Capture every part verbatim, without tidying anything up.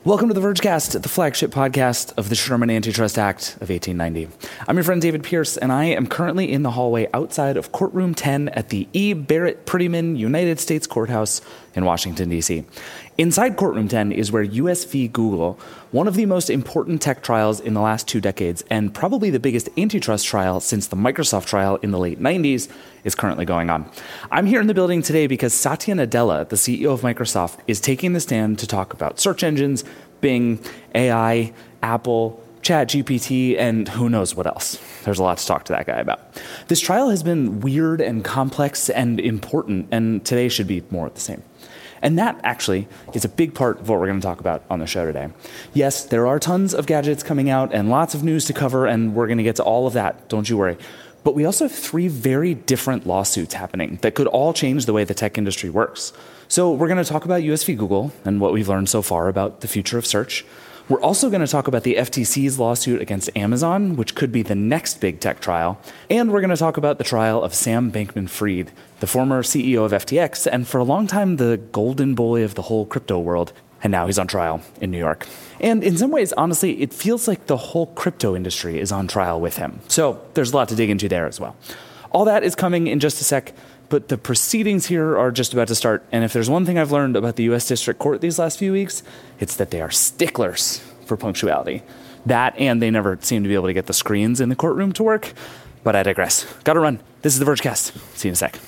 Welcome to the Vergecast, the flagship podcast of the Sherman Antitrust Act of eighteen ninety. I'm your friend David Pierce, and I am currently in the hallway outside of Courtroom ten at the E. Barrett Prettyman United States Courthouse in Washington, D C. Inside Courtroom ten is where U S v. Google, one of the most important tech trials in the last two decades, and probably the biggest antitrust trial since the Microsoft trial in the late nineties, is currently going on. I'm here in the building today because Satya Nadella, the C E O of Microsoft, is taking the stand to talk about search engines, Bing, A I, Apple, ChatGPT, and who knows what else. There's a lot to talk to that guy about. This trial has been weird and complex and important, and today should be more of the same. And that, actually, is a big part of what we're going to talk about on the show today. Yes, there are tons of gadgets coming out and lots of news to cover, and we're going to get to all of that, don't you worry. But we also have three very different lawsuits happening that could all change the way the tech industry works. So we're going to talk about U S v. Google and what we've learned so far about the future of search. We're also going to talk about the F T C's lawsuit against Amazon, which could be the next big tech trial. And we're going to talk about the trial of Sam Bankman-Fried, the former C E O of F T X, and for a long time, the golden boy of the whole crypto world. And now he's on trial in New York. And in some ways, honestly, it feels like the whole crypto industry is on trial with him. So there's a lot to dig into there as well. All that is coming in just a sec, but the proceedings here are just about to start. And if there's one thing I've learned about the U S District Court these last few weeks, it's that they are sticklers for punctuality. That, and they never seem to be able to get the screens in the courtroom to work. But I digress. Gotta run. This is the Vergecast. See you in a sec.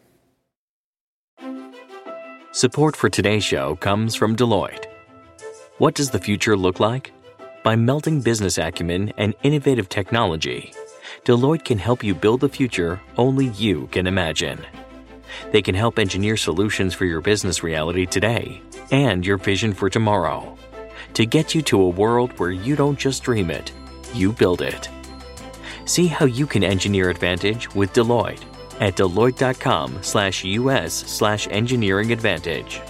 Support for today's show comes from Deloitte. What does the future look like? By melding business acumen and innovative technology, Deloitte can help you build the future only you can imagine. They can help engineer solutions for your business reality today and your vision for tomorrow to get you to a world where you don't just dream it, you build it. See how you can engineer advantage with Deloitte at Deloitte.com slash US slash engineering advantage.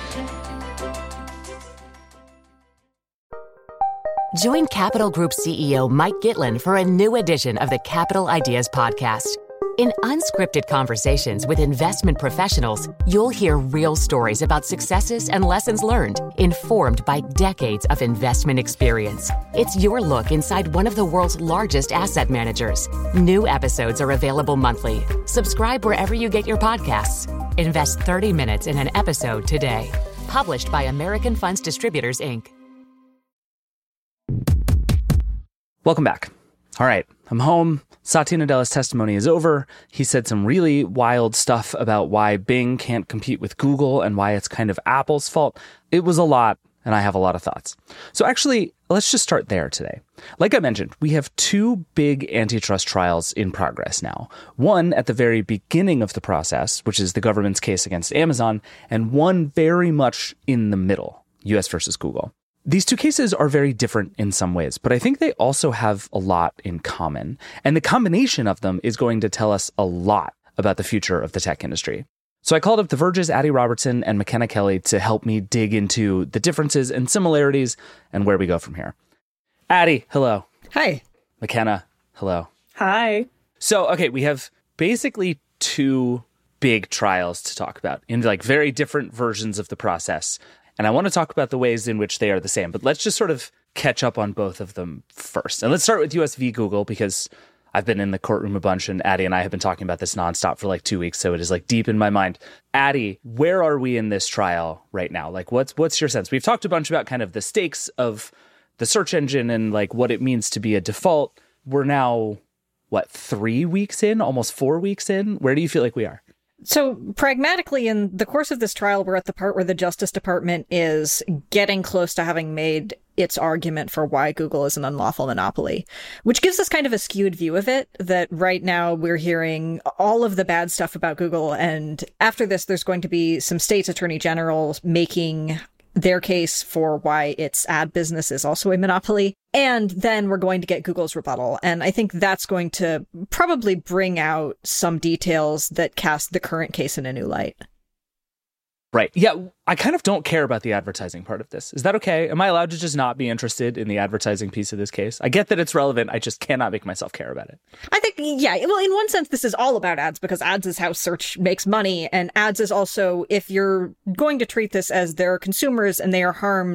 Join Capital Group C E O Mike Gitlin for a new edition of the Capital Ideas Podcast. In unscripted conversations with investment professionals, you'll hear real stories about successes and lessons learned, informed by decades of investment experience. It's your look inside one of the world's largest asset managers. New episodes are available monthly. Subscribe wherever you get your podcasts. Invest thirty minutes in an episode today. Published by American Funds Distributors, Incorporated. Welcome back. All right, I'm home. Satya Nadella's testimony is over. He said some really wild stuff about why Bing can't compete with Google and why it's kind of Apple's fault. It was a lot, and I have a lot of thoughts. So actually, let's just start there today. Like I mentioned, we have two big antitrust trials in progress now. One at the very beginning of the process, which is the government's case against Amazon, and one very much in the middle, U S versus Google. These two cases are very different in some ways, but I think they also have a lot in common. And the combination of them is going to tell us a lot about the future of the tech industry. So I called up The Verge's Addie Robertson and McKenna Kelly to help me dig into the differences and similarities and where we go from here. Addie, hello. Hi. McKenna, hello. Hi. So, okay, we have basically two big trials to talk about in like very different versions of the process. And I want to talk about the ways in which they are the same, but let's just sort of catch up on both of them first. And let's start with U S v. Google, because I've been in the courtroom a bunch, and Addie and I have been talking about this nonstop for like two weeks, so it is like deep in my mind. Addie, where are we in this trial right now? Like, what's what's your sense? We've talked a bunch about kind of the stakes of the search engine and like what it means to be a default. We're now, what, three weeks in, almost four weeks in? Where do you feel like we are? So pragmatically, in the course of this trial, we're at the part where the Justice Department is getting close to having made its argument for why Google is an unlawful monopoly, which gives us kind of a skewed view of it, that right now we're hearing all of the bad stuff about Google. And after this, there's going to be some states' attorney generals making their case for why its ad business is also a monopoly. And then we're going to get Google's rebuttal. And I think that's going to probably bring out some details that cast the current case in a new light. Right. Yeah, I kind of don't care about the advertising part of this. Is that okay? Am I allowed to just not be interested in the advertising piece of this case? I get that it's relevant. I just cannot make myself care about it. I think, yeah, well, in one sense, this is all about ads, because ads is how search makes money. And ads is also, if you're going to treat this as they're consumers and they are harmed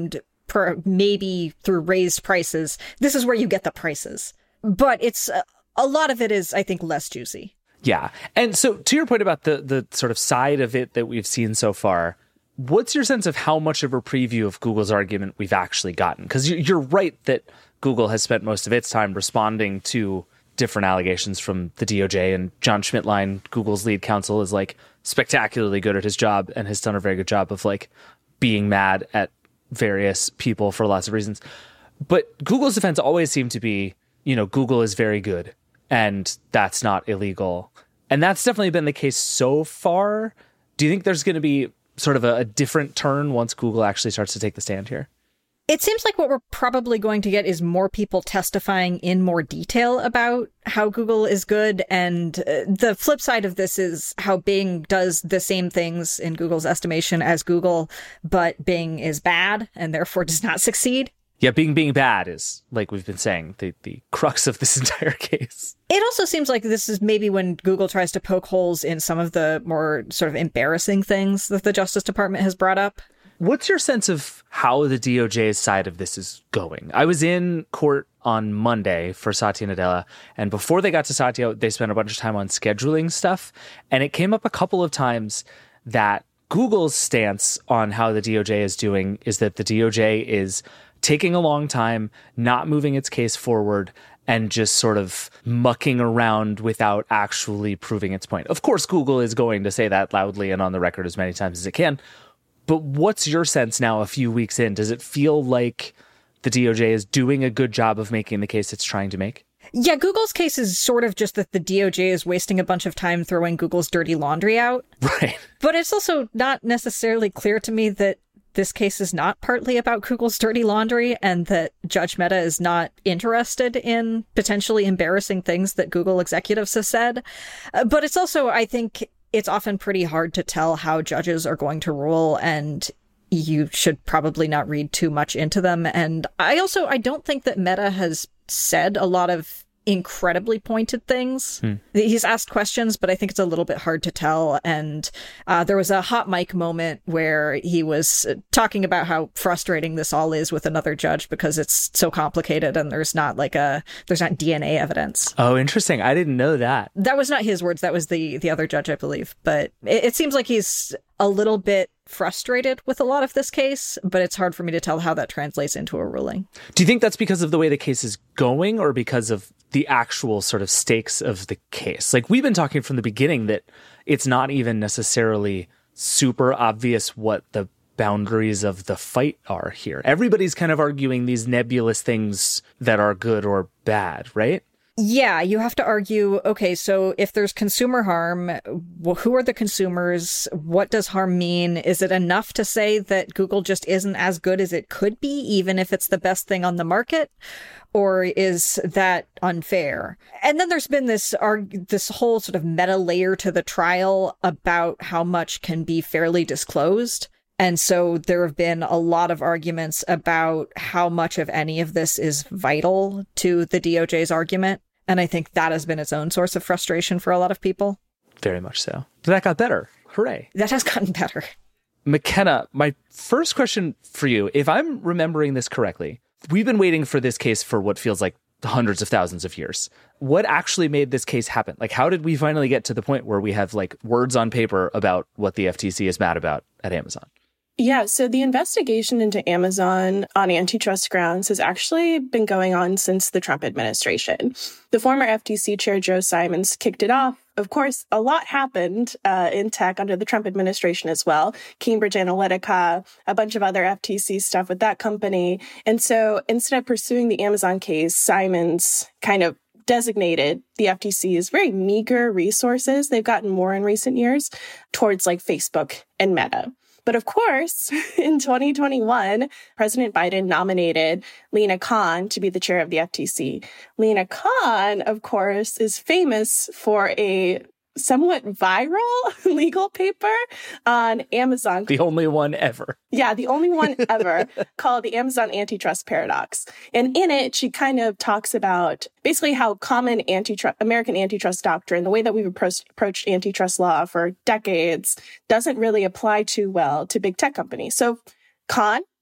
per, maybe through raised prices, this is where you get the prices. But it's uh, a lot of it is, I think, less juicy. Yeah. And so to your point about the the sort of side of it that we've seen so far, what's your sense of how much of a preview of Google's argument we've actually gotten? Because you're right that Google has spent most of its time responding to different allegations from the D O J, and John Schmidtlein, Google's lead counsel, is like spectacularly good at his job and has done a very good job of like being mad at various people for lots of reasons. But Google's defense always seemed to be, you know, Google is very good and that's not illegal. And that's definitely been the case so far. Do you think there's going to be sort of a, a different turn once Google actually starts to take the stand here? It seems like what we're probably going to get is more people testifying in more detail about how Google is good. And uh, the flip side of this is how Bing does the same things in Google's estimation as Google, but Bing is bad and therefore does not succeed. Yeah, Bing being bad is, like we've been saying, the, the crux of this entire case. It also seems like this is maybe when Google tries to poke holes in some of the more sort of embarrassing things that the Justice Department has brought up. What's your sense of how the D O J's side of this is going? I was in court on Monday for Satya Nadella, and before they got to Satya, they spent a bunch of time on scheduling stuff, and it came up a couple of times that Google's stance on how the D O J is doing is that the D O J is taking a long time, not moving its case forward, and just sort of mucking around without actually proving its point. Of course, Google is going to say that loudly and on the record as many times as it can. But what's your sense now, a few weeks in? Does it feel like the D O J is doing a good job of making the case it's trying to make? Yeah, Google's case is sort of just that the D O J is wasting a bunch of time throwing Google's dirty laundry out. Right. But it's also not necessarily clear to me that this case is not partly about Google's dirty laundry and that Judge Mehta is not interested in potentially embarrassing things that Google executives have said. Uh, but it's also, I think, it's often pretty hard to tell how judges are going to rule, and you should probably not read too much into them. And I also, I don't think that Mehta has said a lot of incredibly pointed things. Hmm. He's asked questions, but I think it's a little bit hard to tell. And uh, there was a hot mic moment where he was talking about how frustrating this all is with another judge because it's so complicated and there's not like a, there's not D N A evidence. Oh, interesting. I didn't know that. That was not his words. That was the, the other judge, I believe. But it, it seems like he's a little bit frustrated with a lot of this case, but it's hard for me to tell how that translates into a ruling. Do you think that's because of the way the case is going or because of the actual sort of stakes of the case? Like, we've been talking from the beginning that it's not even necessarily super obvious what the boundaries of the fight are here. Everybody's kind of arguing these nebulous things that are good or bad, right? Yeah, you have to argue, okay, so if there's consumer harm, well, who are the consumers? What does harm mean? Is it enough to say that Google just isn't as good as it could be, even if it's the best thing on the market? Or is that unfair? And then there's been this arg- this whole sort of meta layer to the trial about how much can be fairly disclosed. And so there have been a lot of arguments about how much of any of this is vital to the D O J's argument. And I think that has been its own source of frustration for a lot of people. Very much so. But that got better. Hooray. That has gotten better. McKenna, my first question for you, if I'm remembering this correctly, we've been waiting for this case for what feels like hundreds of thousands of years. What actually made this case happen? Like, how did we finally get to the point where we have like words on paper about what the F T C is mad about at Amazon? Yeah, so the investigation into Amazon on antitrust grounds has actually been going on since the Trump administration. The former F T C chair, Joe Simons, kicked it off. Of course, a lot happened uh, in tech under the Trump administration as well. Cambridge Analytica, a bunch of other F T C stuff with that company. And so instead of pursuing the Amazon case, Simons kind of designated the F T C's very meager resources, they've gotten more in recent years, towards like Facebook and Meta. But of course, in twenty twenty-one, President Biden nominated Lina Khan to be the chair of the F T C. Lina Khan, of course, is famous for a somewhat viral legal paper on Amazon. The only one ever. Yeah, the only one ever, called the Amazon Antitrust Paradox. And in it, she kind of talks about basically how common antitrust, American antitrust doctrine, the way that we've approached, approached antitrust law for decades, doesn't really apply too well to big tech companies. So Khan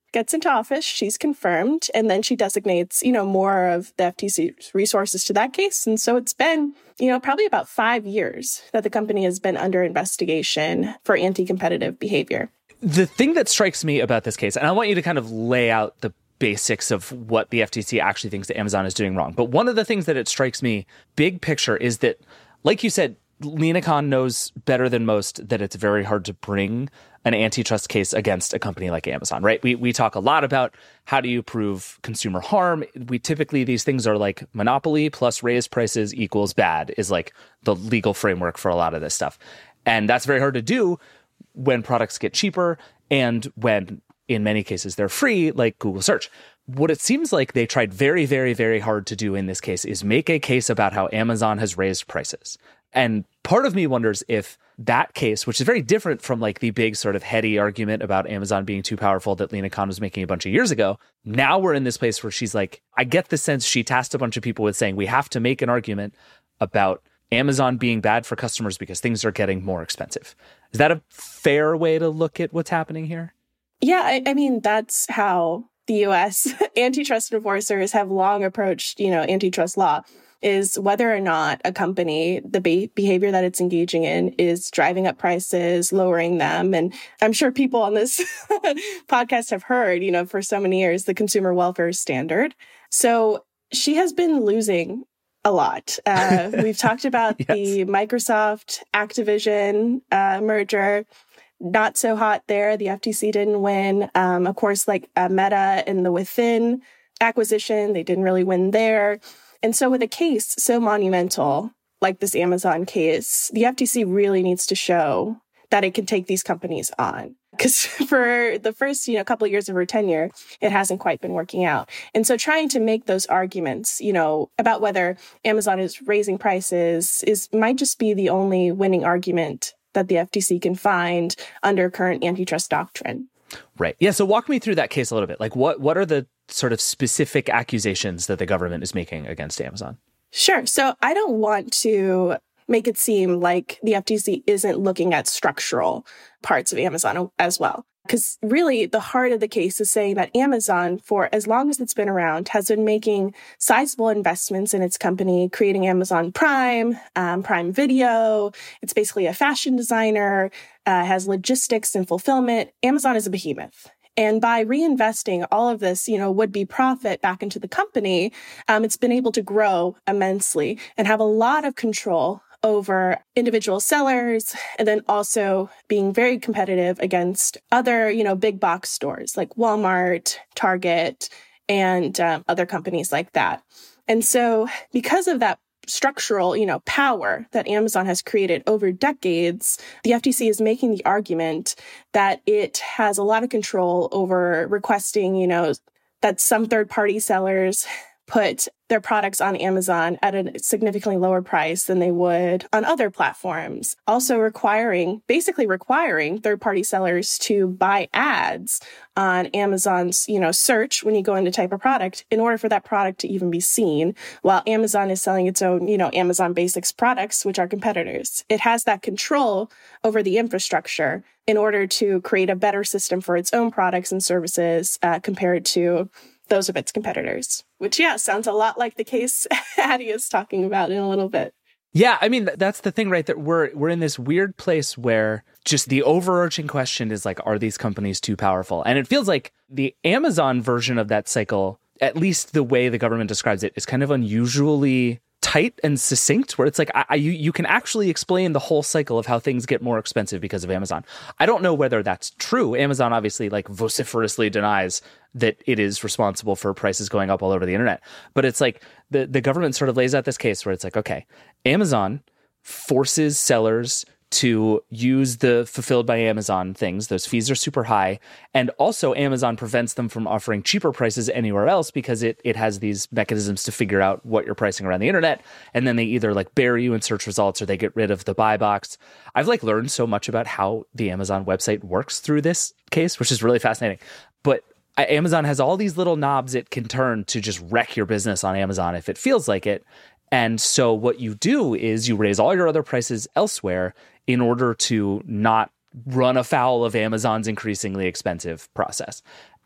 gets into office, she's confirmed, and then she designates, you know, more of the F T C's resources to that case. And so it's been, you know, probably about five years that the company has been under investigation for anti-competitive behavior. The thing that strikes me about this case, and I want you to kind of lay out the basics of what the F T C actually thinks that Amazon is doing wrong. But one of the things that it strikes me, big picture, is that, like you said, Lina Khan knows better than most that it's very hard to bring an antitrust case against a company like Amazon, right? We we talk a lot about how do you prove consumer harm. We typically, these things are like monopoly plus raised prices equals bad is like the legal framework for a lot of this stuff. And that's very hard to do when products get cheaper and when, in many cases, they're free, like Google search. What it seems like they tried very, very, very hard to do in this case is make a case about how Amazon has raised prices. And part of me wonders if that case, which is very different from like the big sort of heady argument about Amazon being too powerful that Lina Khan was making a bunch of years ago, now we're in this place where she's like, I get the sense she tasked a bunch of people with saying, we have to make an argument about Amazon being bad for customers because things are getting more expensive. Is that a fair way to look at what's happening here? Yeah, I, I mean, that's how the U S antitrust enforcers have long approached, you know, antitrust law, is whether or not a company, the be- behavior that it's engaging in is driving up prices, lowering them. And I'm sure people on this podcast have heard, you know, for so many years, the consumer welfare standard. So she has been losing a lot. Uh, we've talked about yes. the Microsoft Activision uh, merger. Not so hot there. The F T C didn't win. Um, of course, like uh, Meta and the Within acquisition, they didn't really win there. And so with a case so monumental like this Amazon case, the F T C really needs to show that it can take these companies on. Because for the first, you know, couple of years of her tenure, it hasn't quite been working out. And so trying to make those arguments, you know, about whether Amazon is raising prices is might just be the only winning argument that the F T C can find under current antitrust doctrine. Right. Yeah. So walk me through that case a little bit. Like what, what are the sort of specific accusations that the government is making against Amazon? Sure. So I don't want to make it seem like the F T C isn't looking at structural parts of Amazon as well. Because really, the heart of the case is saying that Amazon, for as long as it's been around, has been making sizable investments in its company, creating Amazon Prime, um, Prime Video. It's basically a fashion designer, uh, has logistics and fulfillment. Amazon is a behemoth. And by reinvesting all of this, you know, would-be profit back into the company, um, it's been able to grow immensely and have a lot of control over individual sellers, and then also being very competitive against other, you know, big box stores like Walmart, Target, and um, other companies like that. And so because of that structural, you know, power that Amazon has created over decades, the F T C is making the argument that it has a lot of control over requesting, you know, that some third-party sellers put their products on Amazon at a significantly lower price than they would on other platforms. Also requiring, basically requiring third-party sellers to buy ads on Amazon's, you know, search when you go in to type a product in order for that product to even be seen, while Amazon is selling its own, you know, Amazon Basics products, which are competitors. It has that control over the infrastructure in order to create a better system for its own products and services uh, compared to those of its competitors, which, yeah, sounds a lot like the case Addie is talking about in a little bit. Yeah, I mean, that's the thing, right? That we're we're in this weird place where just the overarching question is like, are these companies too powerful? And it feels like the Amazon version of that cycle, at least the way the government describes it, is kind of unusually tight and succinct, where it's like I, I, you, you can actually explain the whole cycle of how things get more expensive because of Amazon. I don't know whether that's true. Amazon obviously like vociferously denies that it is responsible for prices going up all over the internet. But it's like the, the government sort of lays out this case where it's like, okay, Amazon forces sellers to use the fulfilled by Amazon things. Those fees are super high. And also Amazon prevents them from offering cheaper prices anywhere else because it it has these mechanisms to figure out what you're pricing around the internet. And then they either like bury you in search results or they get rid of the buy box. I've like learned so much about how the Amazon website works through this case, which is really fascinating. But Amazon has all these little knobs it can turn to just wreck your business on Amazon if it feels like it. And so what you do is you raise all your other prices elsewhere in order to not run afoul of Amazon's increasingly expensive process.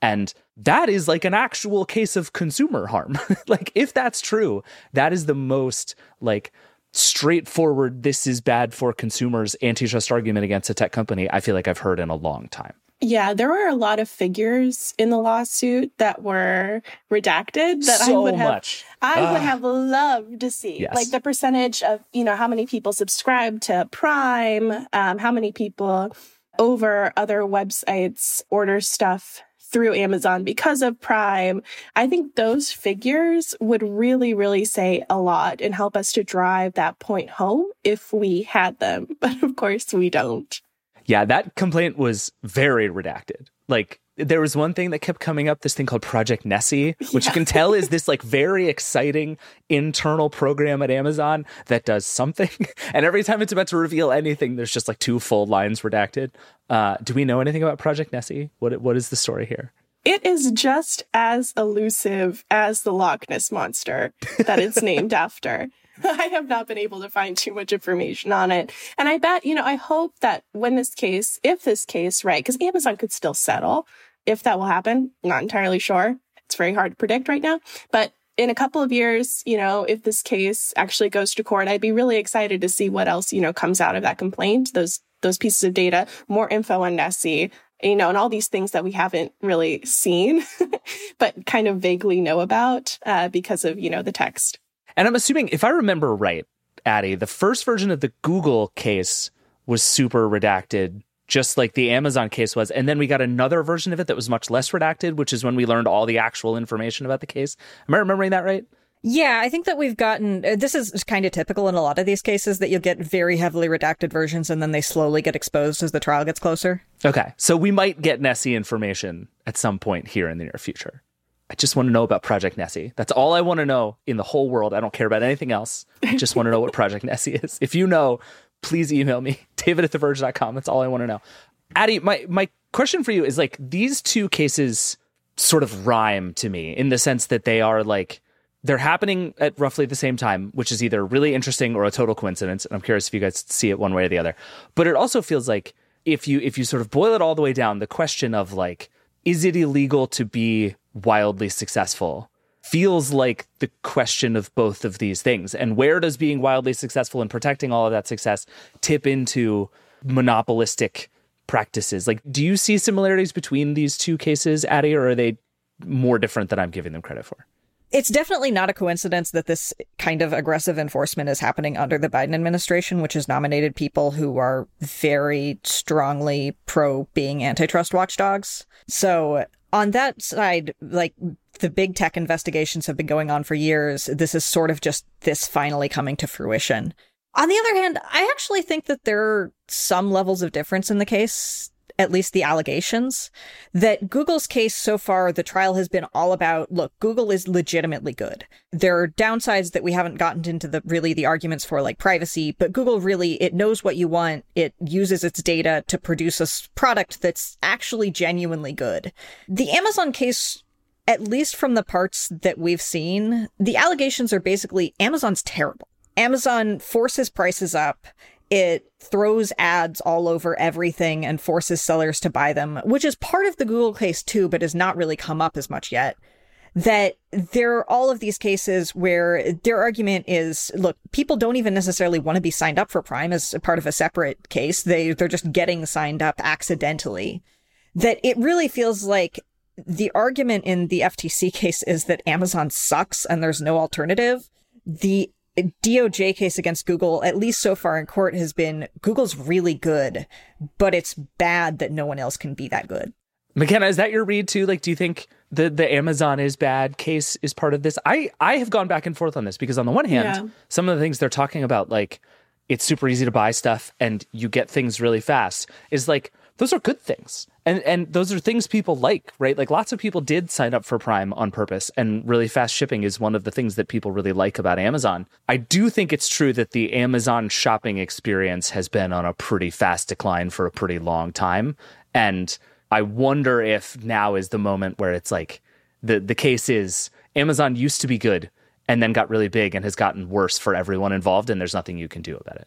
And that is like an actual case of consumer harm. Like, if that's true, that is the most like straightforward, this is bad for consumers antitrust argument against a tech company I feel like I've heard in a long time. Yeah, there were a lot of figures in the lawsuit that were redacted that so I would have much. I uh, would have loved to see. Yes. Like the percentage of, you know, how many people subscribe to Prime, um, how many people over other websites order stuff through Amazon because of Prime. I think those figures would really, really say a lot and help us to drive that point home if we had them. But of course we don't. Yeah, that complaint was very redacted. Like, there was one thing that kept coming up, this thing called Project Nessie, which yeah. you can tell is this like very exciting internal program at Amazon that does something. And every time it's about to reveal anything, there's just like two full lines redacted. Uh, do we know anything about Project Nessie? What What is the story here? It is just as elusive as the Loch Ness Monster that it's named after. I have not been able to find too much information on it. And I bet, you know, I hope that when this case, if this case, right, because Amazon could still settle, if that will happen, not entirely sure. It's very hard to predict right now. But in a couple of years, you know, if this case actually goes to court, I'd be really excited to see what else, you know, comes out of that complaint, those those pieces of data, more info on Nessie, you know, and all these things that we haven't really seen, but kind of vaguely know about uh, because of, you know, the text. And I'm assuming, if I remember right, Addie, the first version of the Google case was super redacted, just like the Amazon case was. And then we got another version of it that was much less redacted, which is when we learned all the actual information about the case. Am I remembering that right? Yeah, I think that we've gotten, this is kind of typical in a lot of these cases, that you'll get very heavily redacted versions and then they slowly get exposed as the trial gets closer. Okay, so we might get Nessie information at some point here in the near future. I just want to know about Project Nessie. That's all I want to know in the whole world. I don't care about anything else. I just want to know what Project Nessie is. If you know, please email me, david at the verge dot com. That's all I want to know. Addie, my, my question for you is, like, these two cases sort of rhyme to me in the sense that they are like, they're happening at roughly the same time, which is either really interesting or a total coincidence. And I'm curious if you guys see it one way or the other. But it also feels like if you if you sort of boil it all the way down, the question of like, is it illegal to be wildly successful feels like the question of both of these things. And where does being wildly successful and protecting all of that success tip into monopolistic practices? Like, do you see similarities between these two cases, Addie, or are they more different than I'm giving them credit for? It's definitely not a coincidence that this kind of aggressive enforcement is happening under the Biden administration, which has nominated people who are very strongly pro being antitrust watchdogs. So on that side, like, the big tech investigations have been going on for years. This is sort of just this finally coming to fruition. On the other hand, I actually think that there are some levels of difference in the case, at least the allegations, that Google's case so far, the trial has been all about, look, Google is legitimately good. There are downsides that we haven't gotten into the really the arguments for, like privacy, but Google really, it knows what you want. It uses its data to produce a product that's actually genuinely good. The Amazon case, at least from the parts that we've seen, the allegations are basically Amazon's terrible. Amazon forces prices up. It throws ads all over everything and forces sellers to buy them, which is part of the Google case too, but has not really come up as much yet. That there are all of these cases where their argument is, look, people don't even necessarily want to be signed up for Prime as part of a separate case. They, they're just getting signed up accidentally. That it really feels like the argument in the F T C case is that Amazon sucks and there's no alternative. The D O J case against Google, at least so far in court, has been Google's really good, but it's bad that no one else can be that good. McKenna, is that your read too? Like, do you think the, the Amazon is bad case is part of this? I, I have gone back and forth on this because on the one hand, yeah. some of the things they're talking about, like it's super easy to buy stuff and you get things really fast, is like, those are good things. And and those are things people like, right? Like lots of people did sign up for Prime on purpose, and really fast shipping is one of the things that people really like about Amazon. I do think it's true that the Amazon shopping experience has been on a pretty fast decline for a pretty long time. And I wonder if now is the moment where it's like the, the case is Amazon used to be good and then got really big and has gotten worse for everyone involved, and there's nothing you can do about it.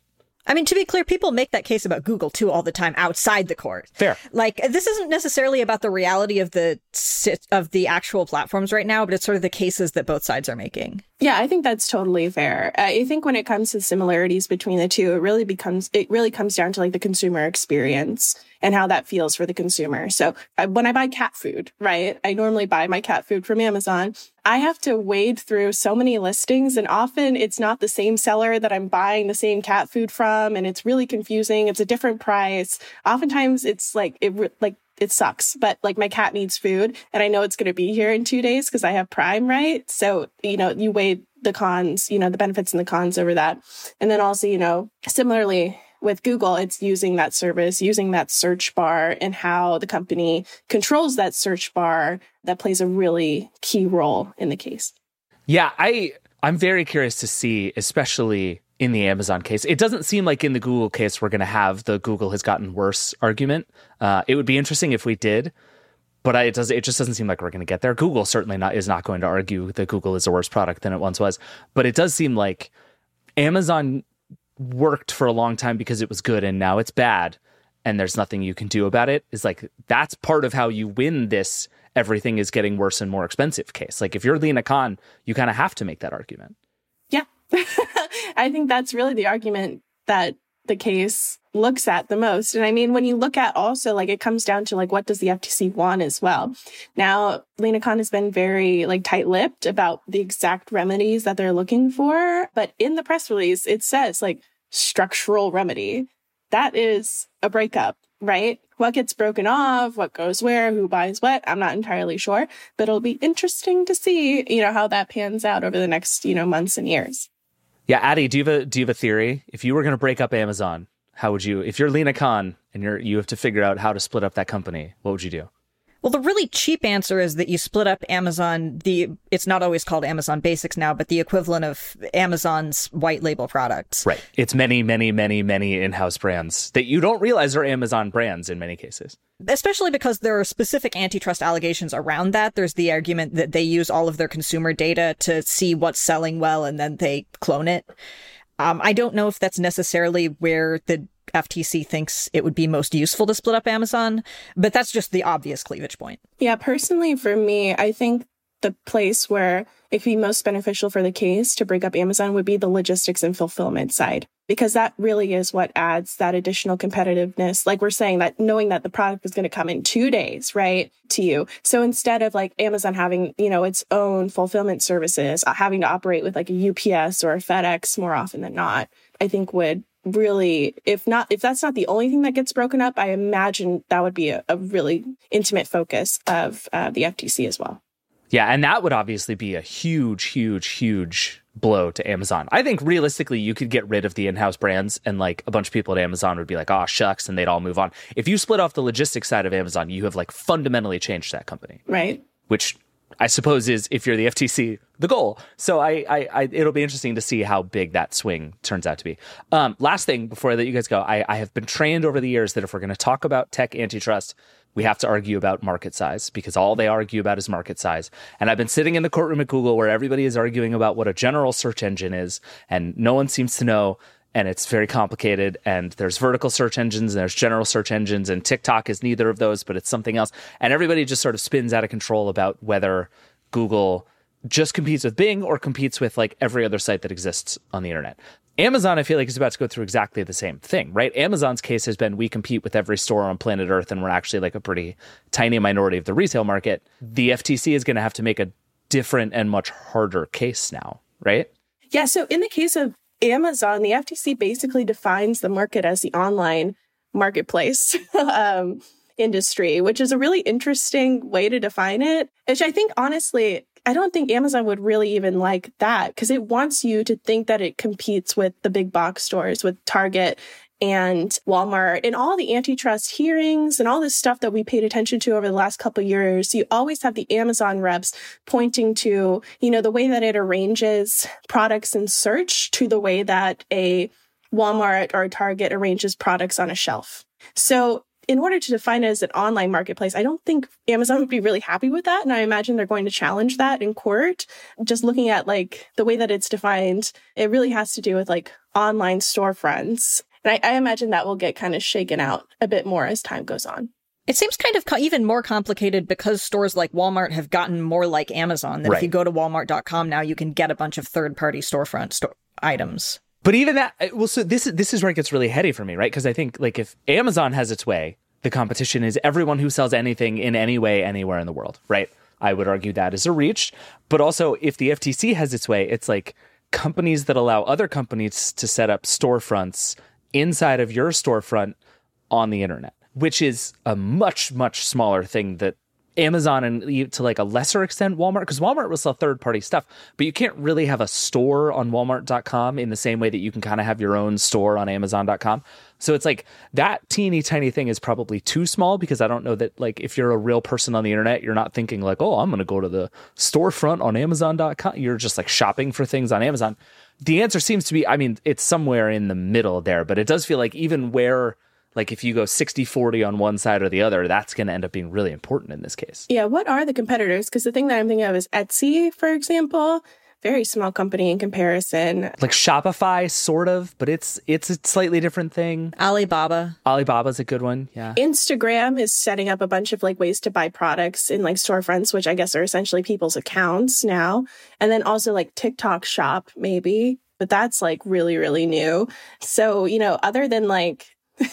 I mean, to be clear, people make that case about Google, too, all the time outside the court. Fair. Like, this isn't necessarily about the reality of the of the actual platforms right now, but it's sort of the cases that both sides are making. Yeah, I think that's totally fair. I think when it comes to similarities between the two, it really becomes it really comes down to like the consumer experience and how that feels for the consumer. So I, when I buy cat food, right, I normally buy my cat food from Amazon. I have to wade through so many listings, and often it's not the same seller that I'm buying the same cat food from, and it's really confusing. It's a different price. Oftentimes it's like it like it sucks, but like my cat needs food and I know it's going to be here in two days because I have Prime, right? So, you know, you weigh the cons, you know, the benefits and the cons over that. And then also, you know, similarly with Google, it's using that service, using that search bar, and how the company controls that search bar that plays a really key role in the case. Yeah, I, I'm very curious to see, especially in the Amazon case. It doesn't seem like in the Google case we're going to have the Google has gotten worse argument. Uh, it would be interesting if we did, but I, it does. It just doesn't seem like we're going to get there. Google certainly not is not going to argue that Google is a worse product than it once was. But it does seem like Amazon worked for a long time because it was good, and now it's bad, and there's nothing you can do about it. Is like that's part of how you win this. Everything is getting worse and more expensive case. Like if you're Lina Khan, you kind of have to make that argument. Yeah. I think that's really the argument that the case looks at the most. And I mean, when you look at also, like, it comes down to, like, what does the F T C want as well? Now, Lina Khan has been very, like, tight-lipped about the exact remedies that they're looking for. But in the press release, it says, like, structural remedy. That is a breakup, right? What gets broken off, what goes where, who buys what, I'm not entirely sure. But it'll be interesting to see, you know, how that pans out over the next, you know, months and years. Yeah, Addie, do you have a do you have a theory? If you were going to break up Amazon, how would you? If you're Lina Khan and you're you have to figure out how to split up that company, what would you do? Well, the really cheap answer is that you split up Amazon. The it's not always called Amazon Basics now, but the equivalent of Amazon's white label products. Right. It's many, many, many, many in-house brands that you don't realize are Amazon brands in many cases. Especially because there are specific antitrust allegations around that. There's the argument that they use all of their consumer data to see what's selling well, and then they clone it. Um, I don't know if that's necessarily where the F T C thinks it would be most useful to split up Amazon, but that's just the obvious cleavage point. Yeah, personally, for me, I think the place where it could be most beneficial for the case to break up Amazon would be the logistics and fulfillment side, because that really is what adds that additional competitiveness. Like we're saying, that knowing that the product is going to come in two days, right, to you. So instead of like Amazon having, you know, its own fulfillment services, having to operate with like a U P S or a FedEx more often than not, I think would really, if not, if that's not the only thing that gets broken up, I imagine that would be a, a really intimate focus of uh, the F T C as well. Yeah, and that would obviously be a huge, huge, huge blow to Amazon. I think realistically, you could get rid of the in-house brands and like a bunch of people at Amazon would be like, oh, shucks, and they'd all move on. If you split off the logistics side of Amazon, you have like fundamentally changed that company. Right. Which I suppose is, if you're the F T C, the goal. So I, I, I it'll be interesting to see how big that swing turns out to be. Um, last thing before I let you guys go, I, I have been trained over the years that if we're going to talk about tech antitrust, we have to argue about market size, because all they argue about is market size. And I've been sitting in the courtroom at Google where everybody is arguing about what a general search engine is, and no one seems to know. And it's very complicated, and there's vertical search engines and there's general search engines, and TikTok is neither of those, but it's something else. And everybody just sort of spins out of control about whether Google just competes with Bing or competes with like every other site that exists on the internet. Amazon, I feel like, is about to go through exactly the same thing, right? Amazon's case has been, we compete with every store on planet Earth, and we're actually like a pretty tiny minority of the retail market. The F T C is going to have to make a different and much harder case now, right? Yeah, so in the case of Amazon, the F T C basically defines the market as the online marketplace um, industry, which is a really interesting way to define it, which I think, honestly, I don't think Amazon would really even like that, because it wants you to think that it competes with the big box stores, with Target and Walmart, and all the antitrust hearings and all this stuff that we paid attention to over the last couple of years. You always have the Amazon reps pointing to, you know, the way that it arranges products in search to the way that a Walmart or a Target arranges products on a shelf. So in order to define it as an online marketplace, I don't think Amazon would be really happy with that. And I imagine they're going to challenge that in court. Just looking at like the way that it's defined, it really has to do with like online storefronts. And I, I imagine that will get kind of shaken out a bit more as time goes on. It seems kind of co- even more complicated because stores like Walmart have gotten more like Amazon. That Right. if you go to walmart dot com now, you can get a bunch of third-party storefront sto- items. But even that, well, so this is this is where it gets really heady for me, right? Because I think like if Amazon has its way, the competition is everyone who sells anything in any way, anywhere in the world, right? I would argue that is a reach. But also, if the F T C has its way, it's like companies that allow other companies to set up storefronts inside of your storefront on the internet, which is a much, much smaller thing that Amazon and to like a lesser extent Walmart, because Walmart will sell third-party stuff, but you can't really have a store on walmart dot com in the same way that you can kind of have your own store on amazon dot com. So it's like that teeny tiny thing is probably too small, because I don't know that like if you're a real person on the internet, you're not thinking like, oh, I'm going to go to the storefront on amazon dot com. You're just like shopping for things on Amazon. The answer seems to be, I mean, it's somewhere in the middle there, but it does feel like even where like if you go sixty forty on one side or the other, that's going to end up being really important in this case. Yeah, what are the competitors? Because the thing that I'm thinking of is Etsy, for example. Very small company in comparison. Like Shopify, sort of, but it's it's a slightly different thing. Alibaba. Alibaba's a good one, yeah. Instagram is setting up a bunch of like ways to buy products in like storefronts, which I guess are essentially people's accounts now. And then also like TikTok Shop, maybe. But that's like really, really new. So, you know, other than like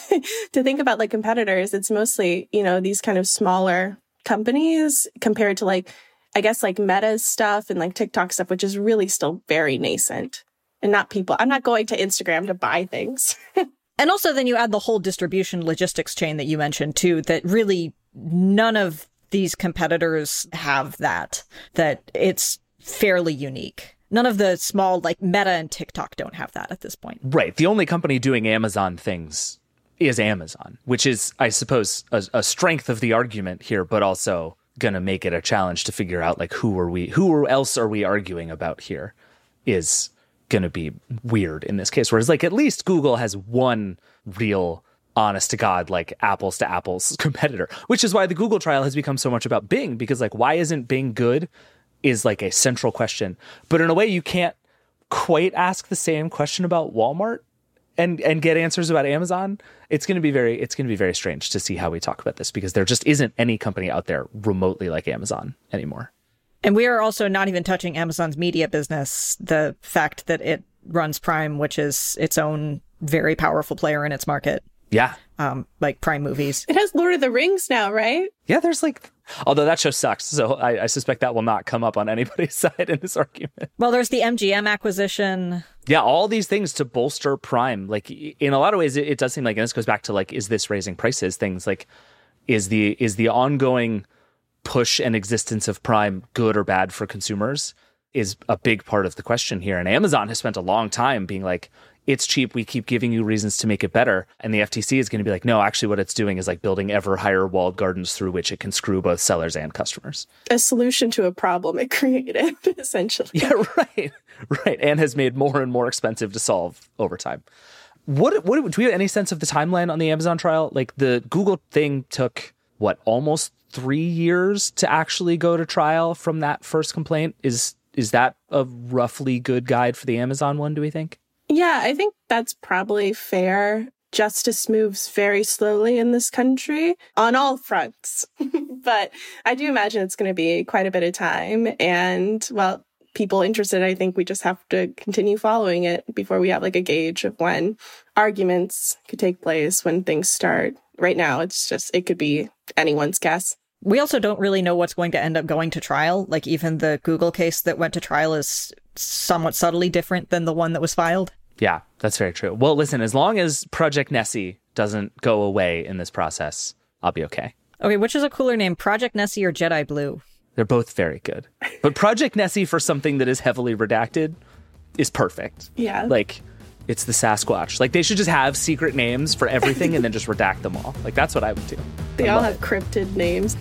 to think about like competitors, it's mostly, you know, these kind of smaller companies compared to like, I guess like Meta's stuff and like TikTok stuff, which is really still very nascent and not people. I'm not going to Instagram to buy things. And also then you add the whole distribution logistics chain that you mentioned too, that really none of these competitors have that, that it's fairly unique. None of the small like Meta and TikTok don't have that at this point. Right. The only company doing Amazon things is Amazon, which is, I suppose, a, a strength of the argument here, but also going to make it a challenge to figure out like who are we, who else are we arguing about here is going to be weird in this case. Whereas like at least Google has one real honest to God, like apples to apples competitor, which is why the Google trial has become so much about Bing, because like, why isn't Bing good is like a central question. But in a way you can't quite ask the same question about Walmart and and get answers about Amazon. It's going to be very it's going to be very strange to see how we talk about this, because there just isn't any company out there remotely like Amazon anymore. And we are also not even touching Amazon's media business, the fact that it runs Prime, which is its own very powerful player in its market. Yeah. Um, like Prime Movies. It has Lord of the Rings now, right? Yeah, there's like, although that show sucks, so I, I suspect that will not come up on anybody's side in this argument. Well, there's the M G M acquisition. Yeah, all these things to bolster Prime. Like in a lot of ways, it, it does seem like, and this goes back to like, is this raising prices? Things like, is the is the ongoing push and existence of Prime good or bad for consumers is a big part of the question here. And Amazon has spent a long time being like, it's cheap, we keep giving you reasons to make it better. And the F T C is going to be like, no, actually what it's doing is like building ever higher walled gardens through which it can screw both sellers and customers. A solution to a problem it created, essentially. Yeah, right. Right. And has made more and more expensive to solve over time. What, what do we have any sense of the timeline on the Amazon trial? Like the Google thing took, what, almost three years to actually go to trial from that first complaint? Is is that a roughly good guide for the Amazon one, do we think? Yeah, I think that's probably fair. Justice moves very slowly in this country on all fronts. But I do imagine it's going to be quite a bit of time. And, well, people interested, I think we just have to continue following it before we have like a gauge of when arguments could take place, when things start. Right now, it's just, it could be anyone's guess. We also don't really know what's going to end up going to trial. Like even the Google case that went to trial is somewhat subtly different than the one that was filed. Yeah, that's very true. Well, listen, as long as Project Nessie doesn't go away in this process, I'll be okay. Okay, which is a cooler name, Project Nessie or Jedi Blue? They're both very good. But Project Nessie for something that is heavily redacted is perfect. Yeah. Like, it's the Sasquatch. Like, they should just have secret names for everything and then just redact them all. Like, that's what I would do. They I all love have cryptid names.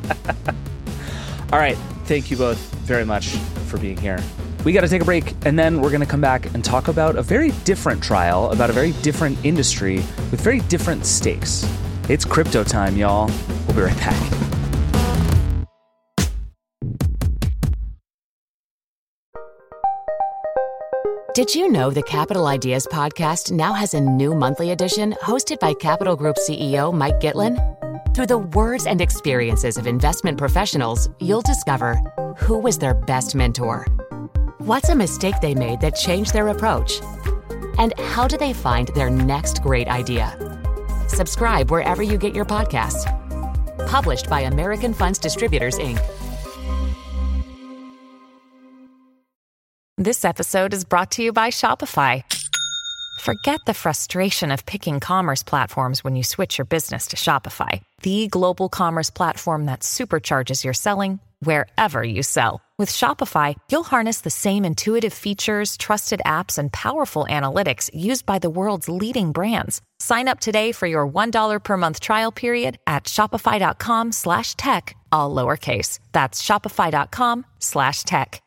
All right. Thank you both very much for being here. We got to take a break, and then we're going to come back and talk about a very different trial, about a very different industry with very different stakes. It's crypto time, y'all. We'll be right back. Did you know the Capital Ideas podcast now has a new monthly edition hosted by Capital Group C E O Mike Gitlin? Through the words and experiences of investment professionals, you'll discover who was their best mentor, what's a mistake they made that changed their approach, and how do they find their next great idea. Subscribe wherever you get your podcasts. Published by American Funds Distributors, Incorporated. This episode is brought to you by Shopify. Forget the frustration of picking commerce platforms when you switch your business to Shopify, the global commerce platform that supercharges your selling wherever you sell. With Shopify, you'll harness the same intuitive features, trusted apps, and powerful analytics used by the world's leading brands. Sign up today for your one dollar per month trial period at shopify.com slash tech, all lowercase. That's shopify.com slash tech.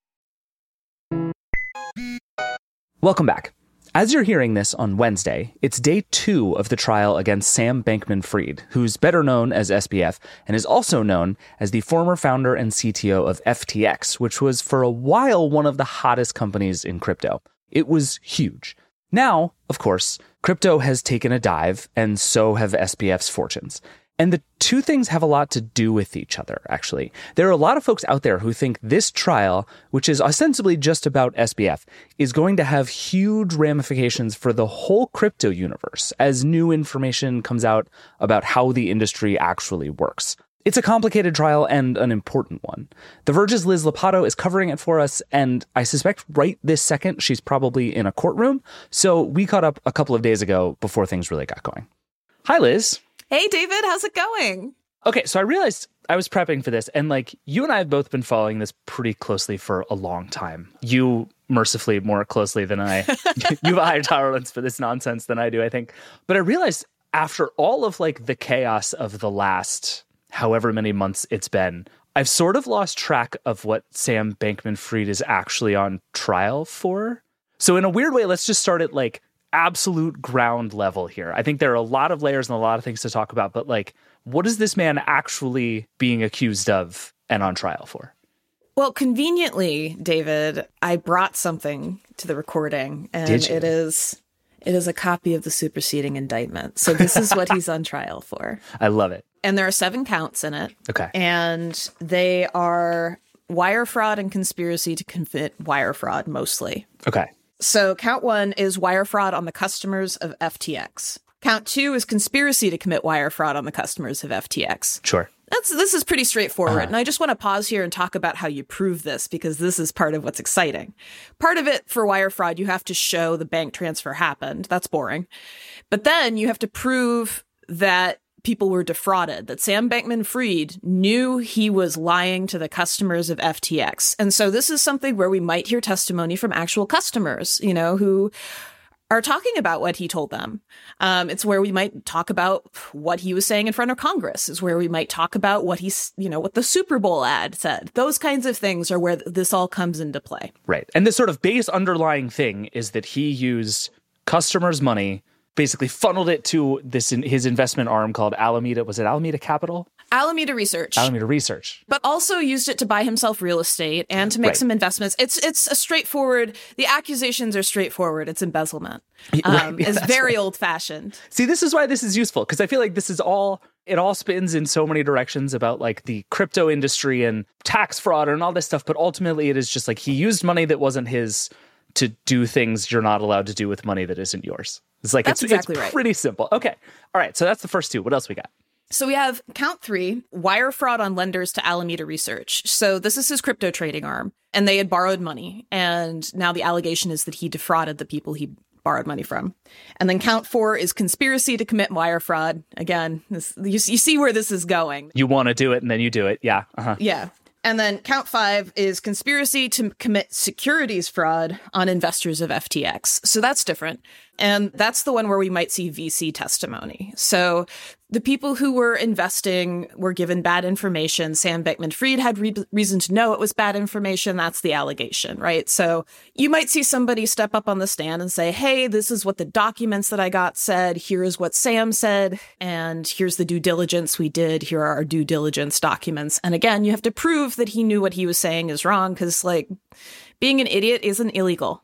Welcome back. As you're hearing this on Wednesday, it's day two of the trial against Sam Bankman-Fried, who's better known as S B F and is also known as the former founder and C T O of F T X, which was for a while one of the hottest companies in crypto. It was huge. Now, of course, crypto has taken a dive, and so have S B F's fortunes. And the two things have a lot to do with each other, actually. There are a lot of folks out there who think this trial, which is ostensibly just about S B F, is going to have huge ramifications for the whole crypto universe as new information comes out about how the industry actually works. It's a complicated trial and an important one. The Verge's Liz Lopatto is covering it for us, and I suspect right this second she's probably in a courtroom, so we caught up a couple of days ago before things really got going. Hi, Liz. Hey, David, how's it going? Okay, so I realized I was prepping for this, and like you and I have both been following this pretty closely for a long time. You mercifully more closely than I. You have a higher tolerance for this nonsense than I do, I think. But I realized after all of like the chaos of the last however many months it's been, I've sort of lost track of what Sam Bankman-Fried is actually on trial for. So in a weird way, let's just start at like absolute ground level here. I think there are a lot of layers and a lot of things to talk about, but like, what is this man actually being accused of and on trial for? Well, conveniently, David, I brought something to the recording, and it is it is a copy of the superseding indictment. So this is what he's on trial for. I love it. And there are seven counts in it. Okay. And they are wire fraud and conspiracy to commit wire fraud, mostly. Okay. So count one is wire fraud on the customers of F T X. Count two is conspiracy to commit wire fraud on the customers of F T X. Sure. That's this is pretty straightforward. Uh-huh. And I just want to pause here and talk about how you prove this, because this is part of what's exciting. Part of it for wire fraud, you have to show the bank transfer happened. That's boring. But then you have to prove that people were defrauded, that Sam Bankman-Fried knew he was lying to the customers of F T X. And so this is something where we might hear testimony from actual customers, you know, who are talking about what he told them. Um, it's where we might talk about what he was saying in front of Congress. It's where we might talk about what he's, you know, what the Super Bowl ad said. Those kinds of things are where this all comes into play. Right. And the sort of base underlying thing is that he used customers' money, basically funneled it to this in his investment arm called Alameda. Was it Alameda Capital? Alameda Research. Alameda Research. But also used it to buy himself real estate and to make right. some investments. It's it's a straightforward, the accusations are straightforward. It's embezzlement. Um, right. yeah, it's very right. old fashioned. See, this is why this is useful, because I feel like this is all, it all spins in so many directions about like the crypto industry and tax fraud and all this stuff. But ultimately it is just like he used money that wasn't his to do things you're not allowed to do with money that isn't yours. It's like, that's it's, exactly it's right. pretty simple. Okay. All right. So that's the first two. What else we got? So we have count three, wire fraud on lenders to Alameda Research. So this is his crypto trading arm, and they had borrowed money. And now the allegation is that he defrauded the people he borrowed money from. And then count four is conspiracy to commit wire fraud. Again, this, you, you see where this is going. You want to do it and then you do it. Yeah. Uh-huh. Yeah. And then count five is conspiracy to commit securities fraud on investors of F T X. So that's different. And that's the one where we might see V C testimony. So the people who were investing were given bad information. Sam Bankman-Fried had re- reason to know it was bad information. That's the allegation, right? So you might see somebody step up on the stand and say, hey, this is what the documents that I got said. Here is what Sam said. And here's the due diligence we did. Here are our due diligence documents. And again, you have to prove that he knew what he was saying is wrong, because like being an idiot isn't illegal. Right.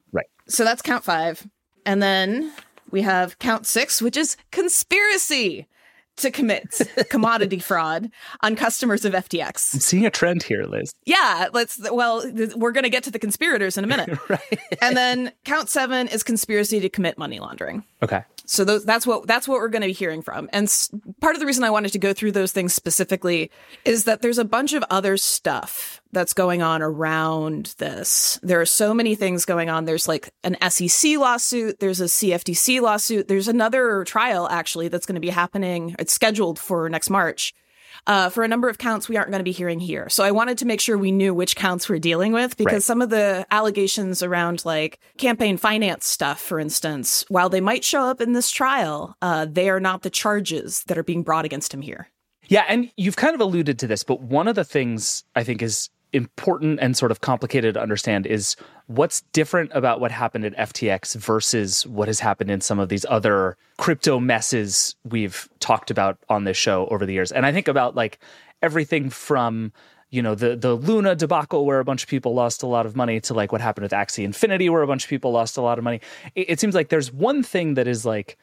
So that's count five. And then we have count six, which is conspiracy to commit commodity fraud on customers of F T X. I'm seeing a trend here, Liz. Yeah, let's, well, th- we're going to get to the conspirators in a minute. Right. And then count seven is conspiracy to commit money laundering. Okay. So those, that's what that's what we're going to be hearing from. And s- part of the reason I wanted to go through those things specifically is that there's a bunch of other stuff that's going on around this. There are so many things going on. There's like an S E C lawsuit. There's a C F T C lawsuit. There's another trial, actually, that's going to be happening. It's scheduled for next March. Uh, for a number of counts we aren't going to be hearing here. So I wanted to make sure we knew which counts we're dealing with, because right. some of the allegations around like campaign finance stuff, for instance, while they might show up in this trial, uh, they are not the charges that are being brought against him here. Yeah, and you've kind of alluded to this, but one of the things I think is important and sort of complicated to understand is what's different about what happened at F T X versus what has happened in some of these other crypto messes we've talked about on this show over the years. And I think about like everything from, you know, the the Luna debacle where a bunch of people lost a lot of money to like what happened with Axie Infinity where a bunch of people lost a lot of money. It, it seems like there's one thing that is like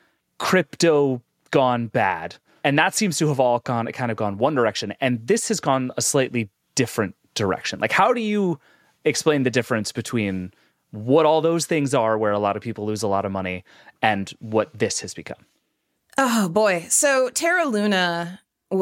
crypto gone bad, and that seems to have all gone kind of gone one direction. And this has gone a slightly different direction. Like, how do you explain the difference between what all those things are where a lot of people lose a lot of money and what this has become? Oh, boy. So Terra Luna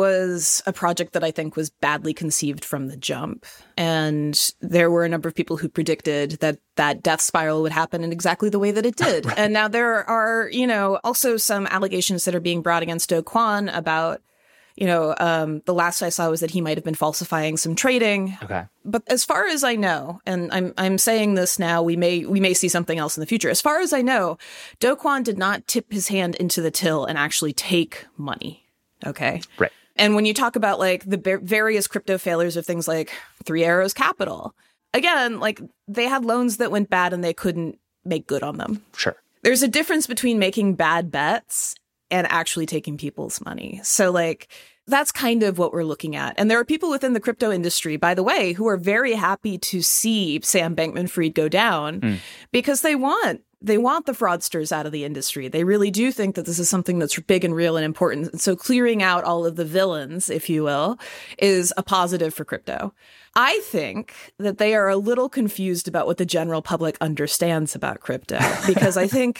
was a project that I think was badly conceived from the jump. And there were a number of people who predicted that that death spiral would happen in exactly the way that it did. Right. And now there are, you know, also some allegations that are being brought against Do Kwon about, you know, um, the last I saw was that he might have been falsifying some trading. Okay. But as far as I know, and I'm I'm saying this now, we may we may see something else in the future. As far as I know, Do Kwon did not tip his hand into the till and actually take money. Okay. Right. And when you talk about like the b- various crypto failures of things like Three Arrows Capital, again, like they had loans that went bad and they couldn't make good on them. Sure. There's a difference between making bad bets and actually taking people's money. So like, that's kind of what we're looking at. And there are people within the crypto industry, by the way, who are very happy to see Sam Bankman-Fried go down mm. because they want they want the fraudsters out of the industry. They really do think that this is something that's big and real and important. And so clearing out all of the villains, if you will, is a positive for crypto. I think that they are a little confused about what the general public understands about crypto, because I think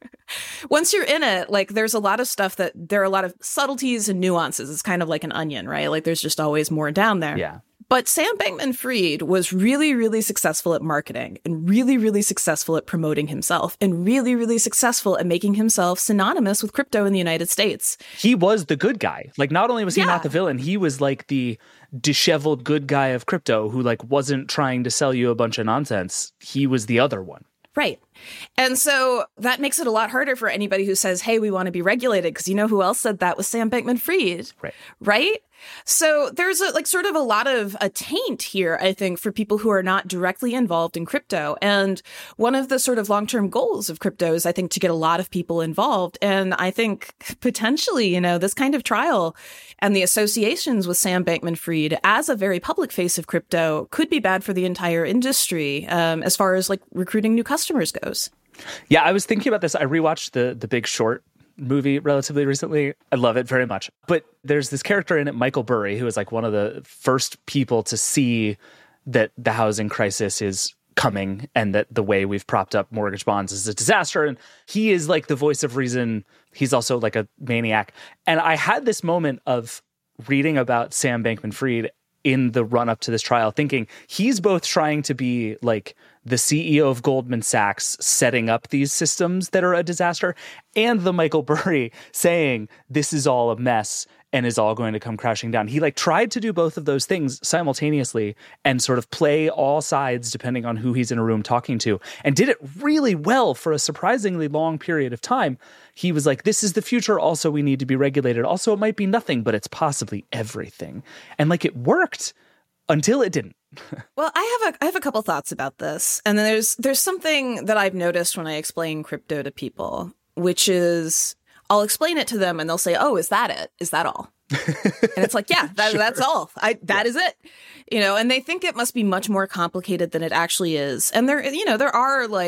once you're in it, like there's a lot of stuff that there are a lot of subtleties and nuances. It's kind of like an onion, right? Like there's just always more down there. Yeah. But Sam Bankman-Fried was really, really successful at marketing and really, really successful at promoting himself and really, really successful at making himself synonymous with crypto in the United States. He was the good guy. Like, not only was he yeah. not the villain, he was like the disheveled good guy of crypto who like wasn't trying to sell you a bunch of nonsense. He was the other one. Right. And so that makes it a lot harder for anybody who says, hey, we want to be regulated, because you know who else said that was Sam Bankman-Fried. Right. Right. So there's a, like sort of a lot of a taint here, I think, for people who are not directly involved in crypto. And one of the sort of long-term goals of crypto is, I think, to get a lot of people involved. And I think potentially, you know, this kind of trial and the associations with Sam Bankman-Fried as a very public face of crypto could be bad for the entire industry um, as far as like recruiting new customers goes. Yeah, I was thinking about this. I rewatched the the Big Short movie relatively recently. I love it very much. But there's this character in it, Michael Burry, who is like one of the first people to see that the housing crisis is coming and that the way we've propped up mortgage bonds is a disaster. And he is like the voice of reason. He's also like a maniac. And I had this moment of reading about Sam Bankman-Fried in the run up to this trial, thinking he's both trying to be like the C E O of Goldman Sachs setting up these systems that are a disaster, and the Michael Burry saying this is all a mess and is all going to come crashing down. He like tried to do both of those things simultaneously and sort of play all sides depending on who he's in a room talking to, and did it really well for a surprisingly long period of time. He was like, this is the future. Also, we need to be regulated. Also, it might be nothing, but it's possibly everything. And like it worked until it didn't. Well, I have a I have a couple thoughts about this. And then there's there's something that I've noticed when I explain crypto to people, which is I'll explain it to them and they'll say, "Oh, is that it? Is that all?" And it's like, yeah, that, sure. that's all. I that yeah. is it. You know, and they think it must be much more complicated than it actually is. And there, you know, there are like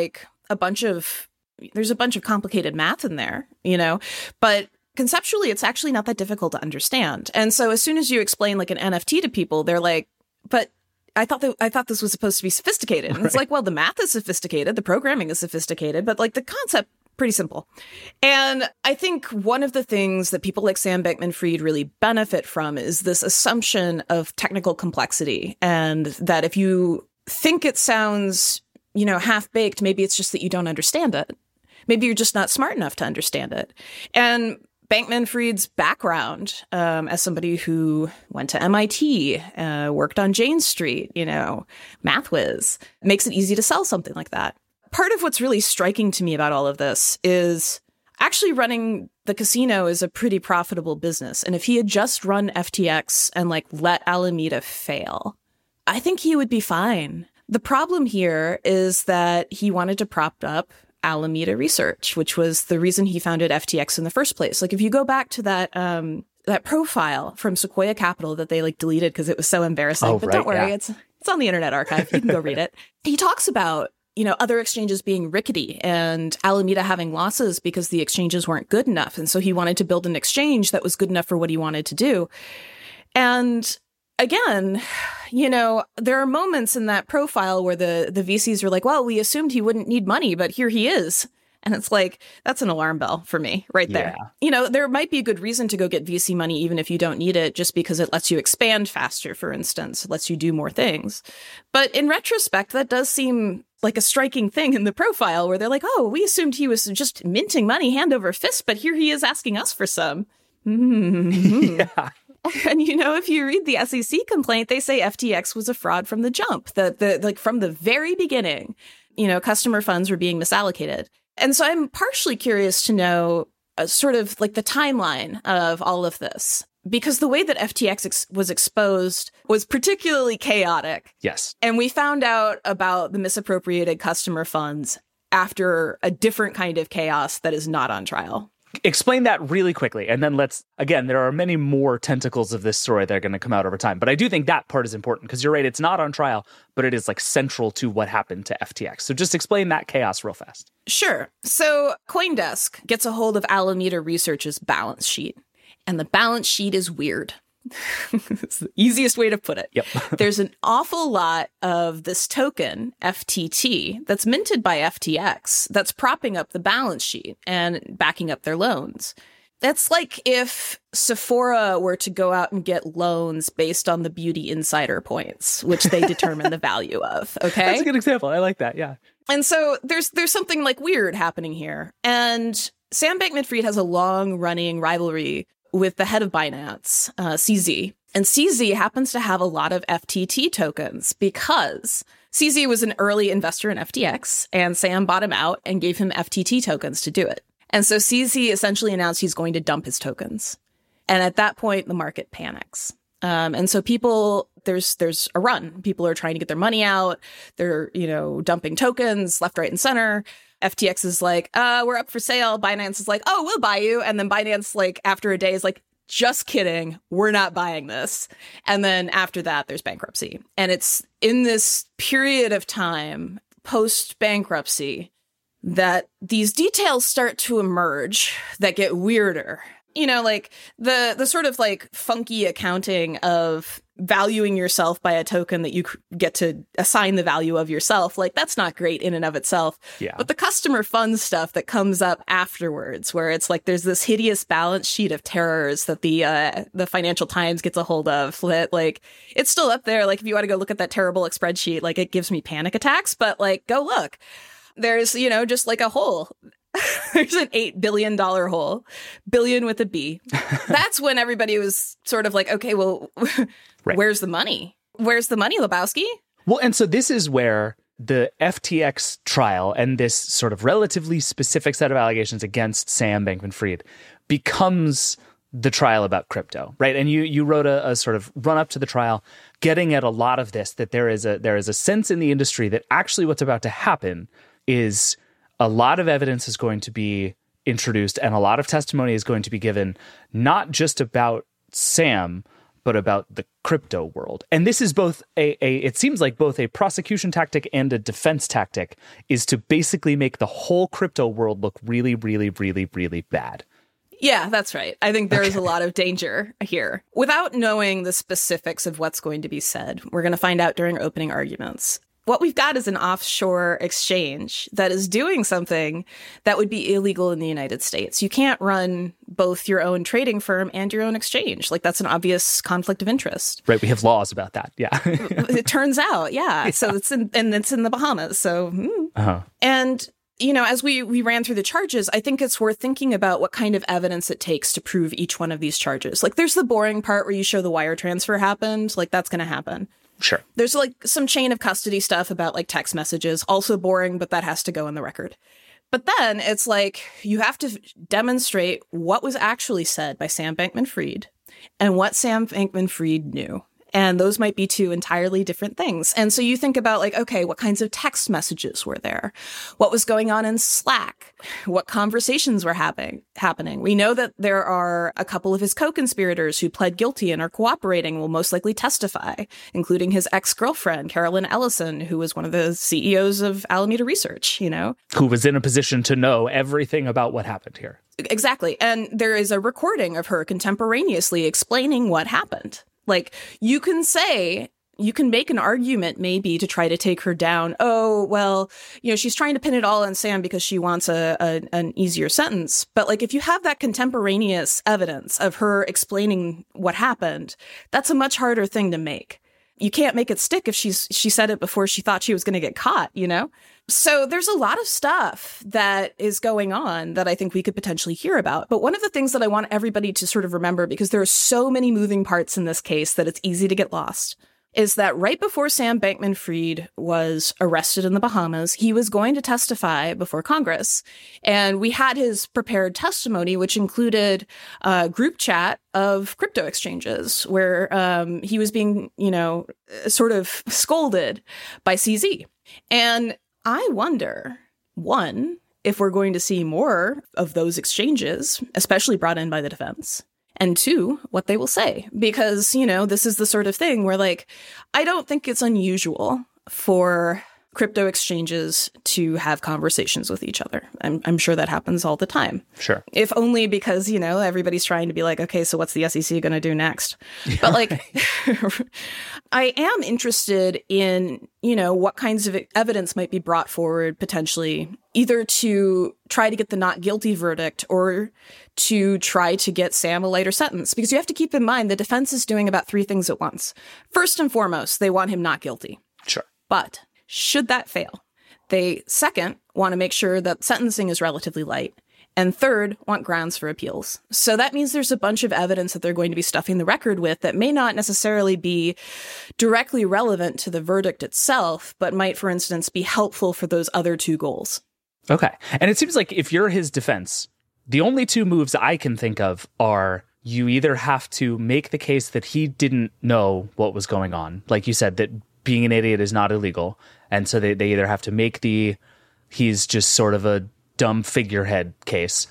a bunch of there's a bunch of complicated math in there, you know, but conceptually, it's actually not that difficult to understand. And so as soon as you explain like an N F T to people, they're like, but I thought that I thought this was supposed to be sophisticated. And it's like, well, the math is sophisticated, the programming is sophisticated, but like the concept, pretty simple. And I think one of the things that people like Sam Bankman-Fried really benefit from is this assumption of technical complexity. And that if you think it sounds, you know, half-baked, maybe it's just that you don't understand it. Maybe you're just not smart enough to understand it. And Bankman-Fried's background um, as somebody who went to M I T, uh, worked on Jane Street, you know, math whiz, makes it easy to sell something like that. Part of what's really striking to me about all of this is actually running the casino is a pretty profitable business. And if he had just run F T X and like let Alameda fail, I think he would be fine. The problem here is that he wanted to prop up Alameda Research, which was the reason he founded F T X in the first place. Like if you go back to that um, that profile from Sequoia Capital that they like deleted because it was so embarrassing, oh, but right, don't worry, yeah. it's it's on the Internet Archive. You can go read it. He talks about, you know, other exchanges being rickety and Alameda having losses because the exchanges weren't good enough. And so he wanted to build an exchange that was good enough for what he wanted to do. And again, you know, there are moments in that profile where the, the V Cs are like, well, we assumed he wouldn't need money, but here he is. And it's like, that's an alarm bell for me right there. Yeah. You know, there might be a good reason to go get V C money, even if you don't need it, just because it lets you expand faster, for instance, it lets you do more things. But in retrospect, that does seem like a striking thing in the profile where they're like, oh, we assumed he was just minting money hand over fist, but here he is asking us for some. Mm-hmm. Yeah. And, you know, if you read the S E C complaint, they say F T X was a fraud from the jump, that the like from the very beginning, you know, customer funds were being misallocated. And so I'm partially curious to know uh, sort of like the timeline of all of this, because the way that F T X ex- was exposed was particularly chaotic. Yes. And we found out about the misappropriated customer funds after a different kind of chaos that is not on trial. Explain that really quickly. And then let's, again, there are many more tentacles of this story that are going to come out over time. But I do think that part is important because you're right, it's not on trial, but it is like central to what happened to F T X. So just explain that chaos real fast. Sure. So CoinDesk gets a hold of Alameda Research's balance sheet. And the balance sheet is weird. It's the easiest way to put it. Yep. There's an awful lot of this token, F T T, that's minted by F T X, that's propping up the balance sheet and backing up their loans. That's like if Sephora were to go out and get loans based on the Beauty Insider points, which they determine the value of. Okay. That's a good example. I like that. Yeah. And so there's there's something like weird happening here. And Sam Bankman-Fried has a long running rivalry with the head of Binance, uh, C Z. And C Z happens to have a lot of F T T tokens because C Z was an early investor in F T X, and Sam bought him out and gave him F T T tokens to do it. And so C Z essentially announced he's going to dump his tokens. And at that point, the market panics. Um, and so people, there's there's a run. People are trying to get their money out. They're, you know, dumping tokens left, right, and center. F T X is like, uh, we're up for sale. Binance is like, oh, we'll buy you. And then Binance, like, after a day is like, just kidding, we're not buying this. And then after that, there's bankruptcy. And it's in this period of time, post-bankruptcy, that these details start to emerge that get weirder. You know, like the the sort of like funky accounting of valuing yourself by a token that you get to assign the value of yourself. Like, that's not great in and of itself. Yeah. But the customer funds stuff that comes up afterwards, where it's like there's this hideous balance sheet of terrors that the uh, the Financial Times gets a hold of. That, like, it's still up there. Like, if you want to go look at that terrible spreadsheet, like, it gives me panic attacks. But like, go look. There's, you know, just like a hole. There's an eight billion dollars hole, billion with a B. That's when everybody was sort of like, okay, well, right. Where's the money? Where's the money, Lebowski? Well, and so this is where the F T X trial and this sort of relatively specific set of allegations against Sam Bankman-Fried becomes the trial about crypto, right? And you you wrote a, a sort of run up to the trial, getting at a lot of this, that there is a there is a sense in the industry that actually what's about to happen is a lot of evidence is going to be introduced and a lot of testimony is going to be given, not just about Sam, but about the crypto world. And this is both a, a, it seems like both a prosecution tactic and a defense tactic, is to basically make the whole crypto world look really, really, really, really bad. Yeah, that's right. I think there is Okay. a lot of danger here. Without knowing the specifics of what's going to be said, we're going to find out during opening arguments. What we've got is an offshore exchange that is doing something that would be illegal in the United States. You can't run both your own trading firm and your own exchange. Like, that's an obvious conflict of interest. Right. We have laws about that. Yeah. It turns out, yeah. yeah. So it's in, and it's in the Bahamas. So, mm. uh-huh. And you know, as we, we ran through the charges, I think it's worth thinking about what kind of evidence it takes to prove each one of these charges. Like, there's the boring part where you show the wire transfer happened. Like, that's going to happen. Sure. There's like some chain of custody stuff about like text messages. Also boring, but that has to go in the record. But then it's like you have to demonstrate what was actually said by Sam Bankman-Fried and what Sam Bankman-Fried knew. And those might be two entirely different things. And so you think about like, okay, what kinds of text messages were there? What was going on in Slack? What conversations were happening? happening? We know that there are a couple of his co-conspirators who pled guilty and are cooperating, will most likely testify, including his ex-girlfriend, Carolyn Ellison, who was one of the C E Os of Alameda Research, you know? Who was in a position to know everything about what happened here. Exactly. And there is a recording of her contemporaneously explaining what happened. Like, you can say, you can make an argument maybe to try to take her down. Oh, well, you know, she's trying to pin it all on Sam because she wants a, a an easier sentence. But like, if you have that contemporaneous evidence of her explaining what happened, that's a much harder thing to make. You can't make it stick if she's she said it before she thought she was going to get caught, you know? So there's a lot of stuff that is going on that I think we could potentially hear about. But one of the things that I want everybody to sort of remember, because there are so many moving parts in this case that it's easy to get lost, is that right before Sam Bankman-Fried was arrested in the Bahamas, he was going to testify before Congress. And we had his prepared testimony, which included a group chat of crypto exchanges where um, he was being, you know, sort of scolded by C Z. And I wonder, one, if we're going to see more of those exchanges, especially brought in by the defense. And two, what they will say. Because, you know, this is the sort of thing where, like, I don't think it's unusual for crypto exchanges to have conversations with each other. I'm, I'm sure that happens all the time. Sure. If only because, you know, everybody's trying to be like, okay, so what's the S E C going to do next? Yeah, but like, I am interested in, you know, what kinds of evidence might be brought forward potentially, either to try to get the not guilty verdict or to try to get Sam a lighter sentence. Because you have to keep in mind the defense is doing about three things at once. First and foremost, they want him not guilty. Sure. But should that fail, they, second, want to make sure that sentencing is relatively light, and third, want grounds for appeals. So that means there's a bunch of evidence that they're going to be stuffing the record with that may not necessarily be directly relevant to the verdict itself, but might, for instance, be helpful for those other two goals. Okay. And it seems like if you're his defense, the only two moves I can think of are you either have to make the case that he didn't know what was going on, like you said, that being an idiot is not illegal. And so they, they either have to make the he's just sort of a dumb figurehead case,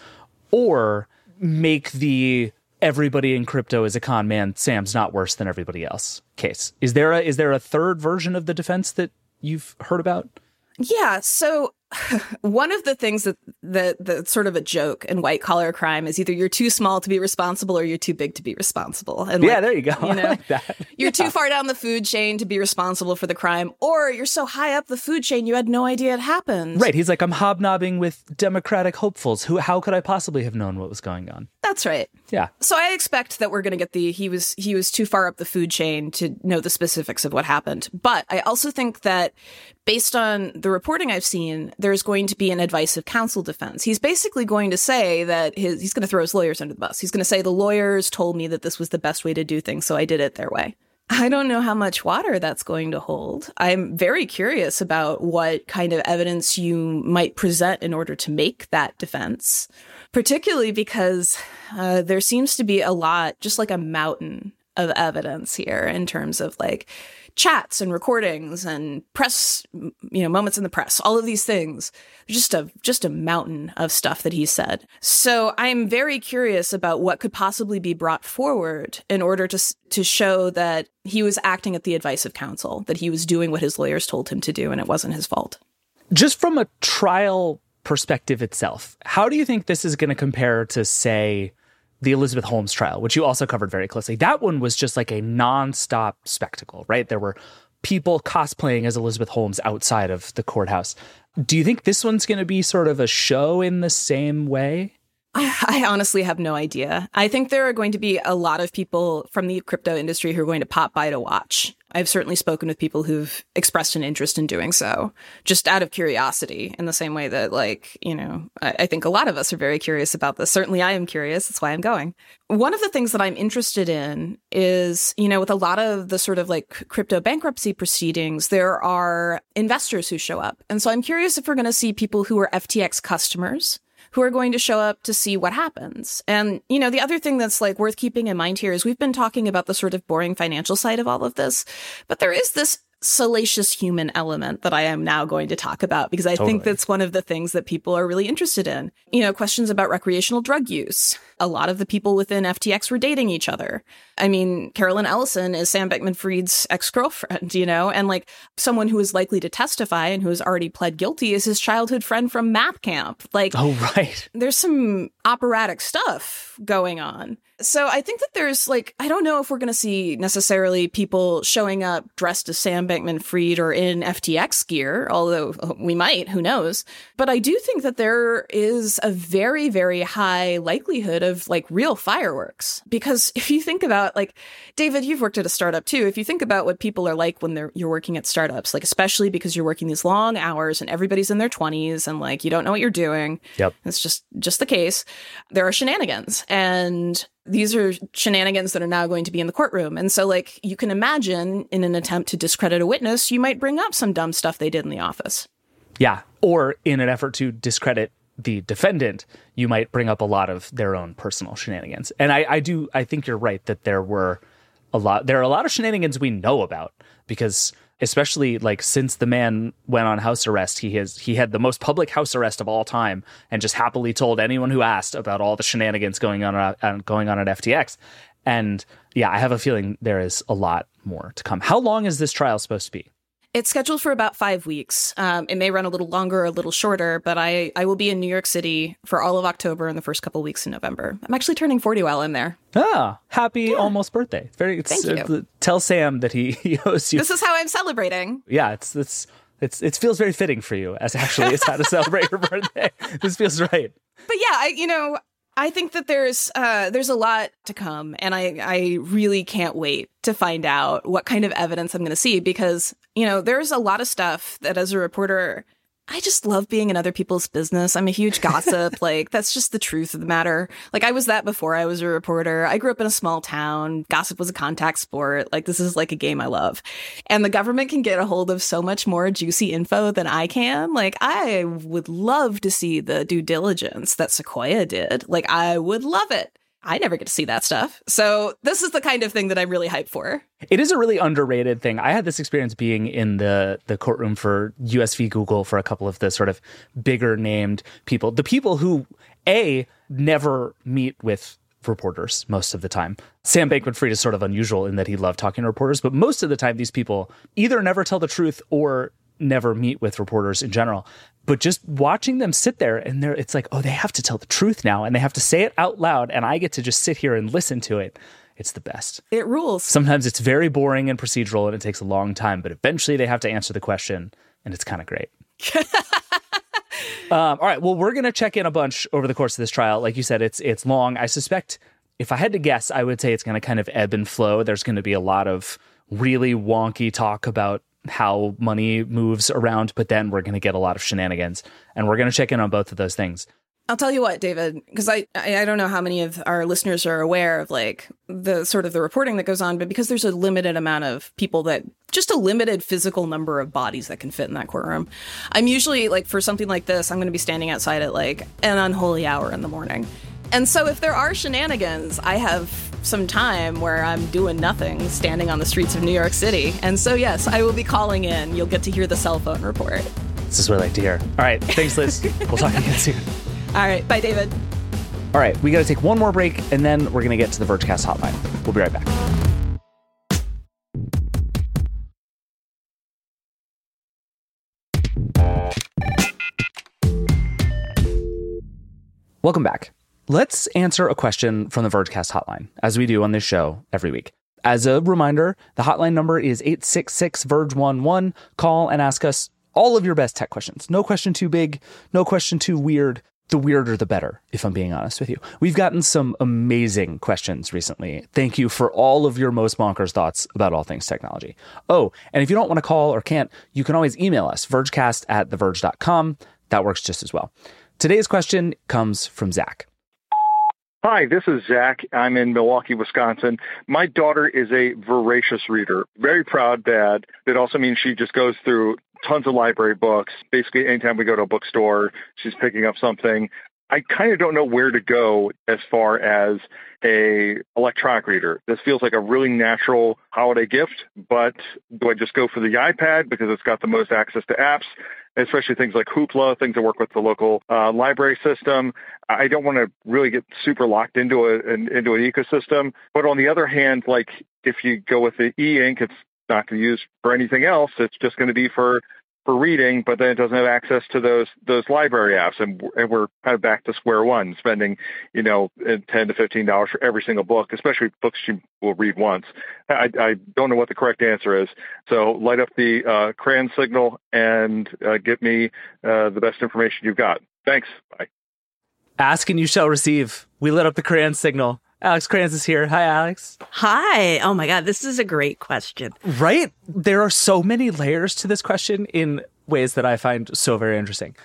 or make the everybody in crypto is a con man, Sam's not worse than everybody else case. Is there a is there a third version of the defense that you've heard about? Yeah, so one of the things that the the sort of a joke in white collar crime is either you're too small to be responsible or you're too big to be responsible. And yeah, like, there you go. You know, I like that. You're yeah. too far down the food chain to be responsible for the crime, or you're so high up the food chain you had no idea it happened. Right. He's like, I'm hobnobbing with Democratic hopefuls. Who? How could I possibly have known what was going on? That's right. Yeah. So I expect that we're going to get the he was he was too far up the food chain to know the specifics of what happened. But I also think that based on the reporting I've seen, there's going to be an advice of counsel defense. He's basically going to say that his he's going to throw his lawyers under the bus. He's going to say the lawyers told me that this was the best way to do things, so I did it their way. I don't know how much water that's going to hold. I'm very curious about what kind of evidence you might present in order to make that defense, particularly because uh, there seems to be a lot, just like a mountain of evidence here in terms of like chats and recordings and press, you know, moments in the press, all of these things, just a just a mountain of stuff that he said. So I'm very curious about what could possibly be brought forward in order to to show that he was acting at the advice of counsel, that he was doing what his lawyers told him to do and it wasn't his fault. Just from a trial perspective itself, how do you think this is going to compare to, say, the Elizabeth Holmes trial, which you also covered very closely? That one was just like a nonstop spectacle, right? There were people cosplaying as Elizabeth Holmes outside of the courthouse. Do you think this one's going to be sort of a show in the same way? I, I honestly have no idea. I think there are going to be a lot of people from the crypto industry who are going to pop by to watch. I've certainly spoken with people who've expressed an interest in doing so, just out of curiosity, in the same way that, like, you know, I, I think a lot of us are very curious about this. Certainly I am curious. That's why I'm going. One of the things that I'm interested in is, you know, with a lot of the sort of like crypto bankruptcy proceedings, there are investors who show up. And so I'm curious if we're going to see people who are F T X customers who are going to show up to see what happens. And, you know, the other thing that's like worth keeping in mind here is we've been talking about the sort of boring financial side of all of this, but there is this salacious human element that I am now going to talk about, because I Totally. think that's one of the things that people are really interested in. You know, questions about recreational drug use. A lot of the people within F T X were dating each other. I mean, Carolyn Ellison is Sam Bankman-Fried's ex-girlfriend, you know, and like someone who is likely to testify and who has already pled guilty is his childhood friend from Map Camp. Like, Oh, right. there's some operatic stuff going on. So I think that there's like, I don't know if we're going to see necessarily people showing up dressed as Sam Bankman-Fried or in F T X gear, although we might, who knows. But I do think that there is a very, very high likelihood of like real fireworks. Because if you think about, like, David, you've worked at a startup too. If you think about what people are like when they're you're working at startups, like especially because you're working these long hours and everybody's in their twenties and like you don't know what you're doing. Yep. It's just just the case. There are shenanigans, and these are shenanigans that are now going to be in the courtroom. And so, like, you can imagine in an attempt to discredit a witness, you might bring up some dumb stuff they did in the office. Yeah. Or in an effort to discredit the defendant, you might bring up a lot of their own personal shenanigans. And I, I do, I think you're right that there were a lot, there are a lot of shenanigans we know about, because especially like since the man went on house arrest, he has, he had the most public house arrest of all time and just happily told anyone who asked about all the shenanigans going on, uh, going on at F T X. And yeah, I have a feeling there is a lot more to come. How long is this trial supposed to be? It's scheduled for about five weeks. Um, it may run a little longer or a little shorter, but I, I will be in New York City for all of October and the first couple of weeks in November. I'm actually turning forty while I'm there. Ah, happy yeah. almost birthday. Very. It's, Thank you. Uh, tell Sam that he, he owes you. This is how I'm celebrating. Yeah, it's it's it's it feels very fitting for you as actually as how to celebrate your birthday. This feels right. But yeah, I you know. I think that there's uh, there's a lot to come, and I, I really can't wait to find out what kind of evidence I'm going to see, because, you know, there's a lot of stuff that as a reporter, I just love being in other people's business. I'm a huge gossip. Like, that's just the truth of the matter. Like, I was that before I was a reporter. I grew up in a small town. Gossip was a contact sport. Like, this is like a game I love. And the government can get a hold of so much more juicy info than I can. Like, I would love to see the due diligence that Sequoia did. Like, I would love it. I never get to see that stuff. So this is the kind of thing that I'm really hyped for. It is a really underrated thing. I had this experience being in the the courtroom for U S v Google for a couple of the sort of bigger named people. The people who, A, never meet with reporters most of the time. Sam Bankman-Fried is sort of unusual in that he loved talking to reporters, but most of the time these people either never tell the truth or never meet with reporters in general. But just watching them sit there and they're, it's like, oh, they have to tell the truth now and they have to say it out loud and I get to just sit here and listen to it. It's the best. It rules. Sometimes it's very boring and procedural and it takes a long time, but eventually they have to answer the question and it's kind of great. um, all right. Well, we're going to check in a bunch over the course of this trial. Like you said, it's it's long. I suspect if I had to guess, I would say it's going to kind of ebb and flow. There's going to be a lot of really wonky talk about how money moves around, but then we're going to get a lot of shenanigans, and we're going to check in on both of those things. I'll tell you what, David, because I, I don't know how many of our listeners are aware of like the sort of the reporting that goes on, but because there's a limited amount of people that just a limited physical number of bodies that can fit in that courtroom. I'm usually like for something like this, I'm going to be standing outside at like an unholy hour in the morning. And so if there are shenanigans, I have some time where I'm doing nothing, standing on the streets of New York City. And so, yes, I will be calling in. You'll get to hear the cell phone report. This is what I like to hear. All right. Thanks, Liz. We'll talk again soon. All right. Bye, David. All right. We got to take one more break, and then we're going to get to the Vergecast hotline. We'll be right back. Welcome back. Let's answer a question from the Vergecast hotline, as we do on this show every week. As a reminder, the hotline number is eight six six, verge one one. Call and ask us all of your best tech questions. No question too big, no question too weird. The weirder, the better, if I'm being honest with you. We've gotten some amazing questions recently. Thank you for all of your most bonkers thoughts about all things technology. Oh, and if you don't want to call or can't, you can always email us, vergecast at the verge dot com. That works just as well. Today's question comes from Zach. Hi, this is Zach. I'm in Milwaukee, Wisconsin. My daughter is a voracious reader, very proud dad. It also means she just goes through tons of library books. Basically, anytime we go to a bookstore, she's picking up something. I kind of don't know where to go as far as a electronic reader. This feels like a really natural holiday gift, but do I just go for the iPad because it's got the most access to apps, especially things like Hoopla, things that work with the local uh, library system? I don't want to really get super locked into a, an, into an ecosystem. But on the other hand, like if you go with the e-ink, it's not going to use for anything else. It's just going to be for for reading, but then it doesn't have access to those those library apps, and, and we're kind of back to square one, spending you know ten to fifteen dollars for every single book, especially books you will read once. I, I don't know what the correct answer is, so light up the uh, crayon signal and uh, get me uh, the best information you've got. Thanks. Bye. Ask and you shall receive. We lit up the crayon signal. Alex Kranz is here. Hi, Alex. Hi. Oh my God, this is a great question. Right? There are so many layers to this question in ways that I find so very interesting.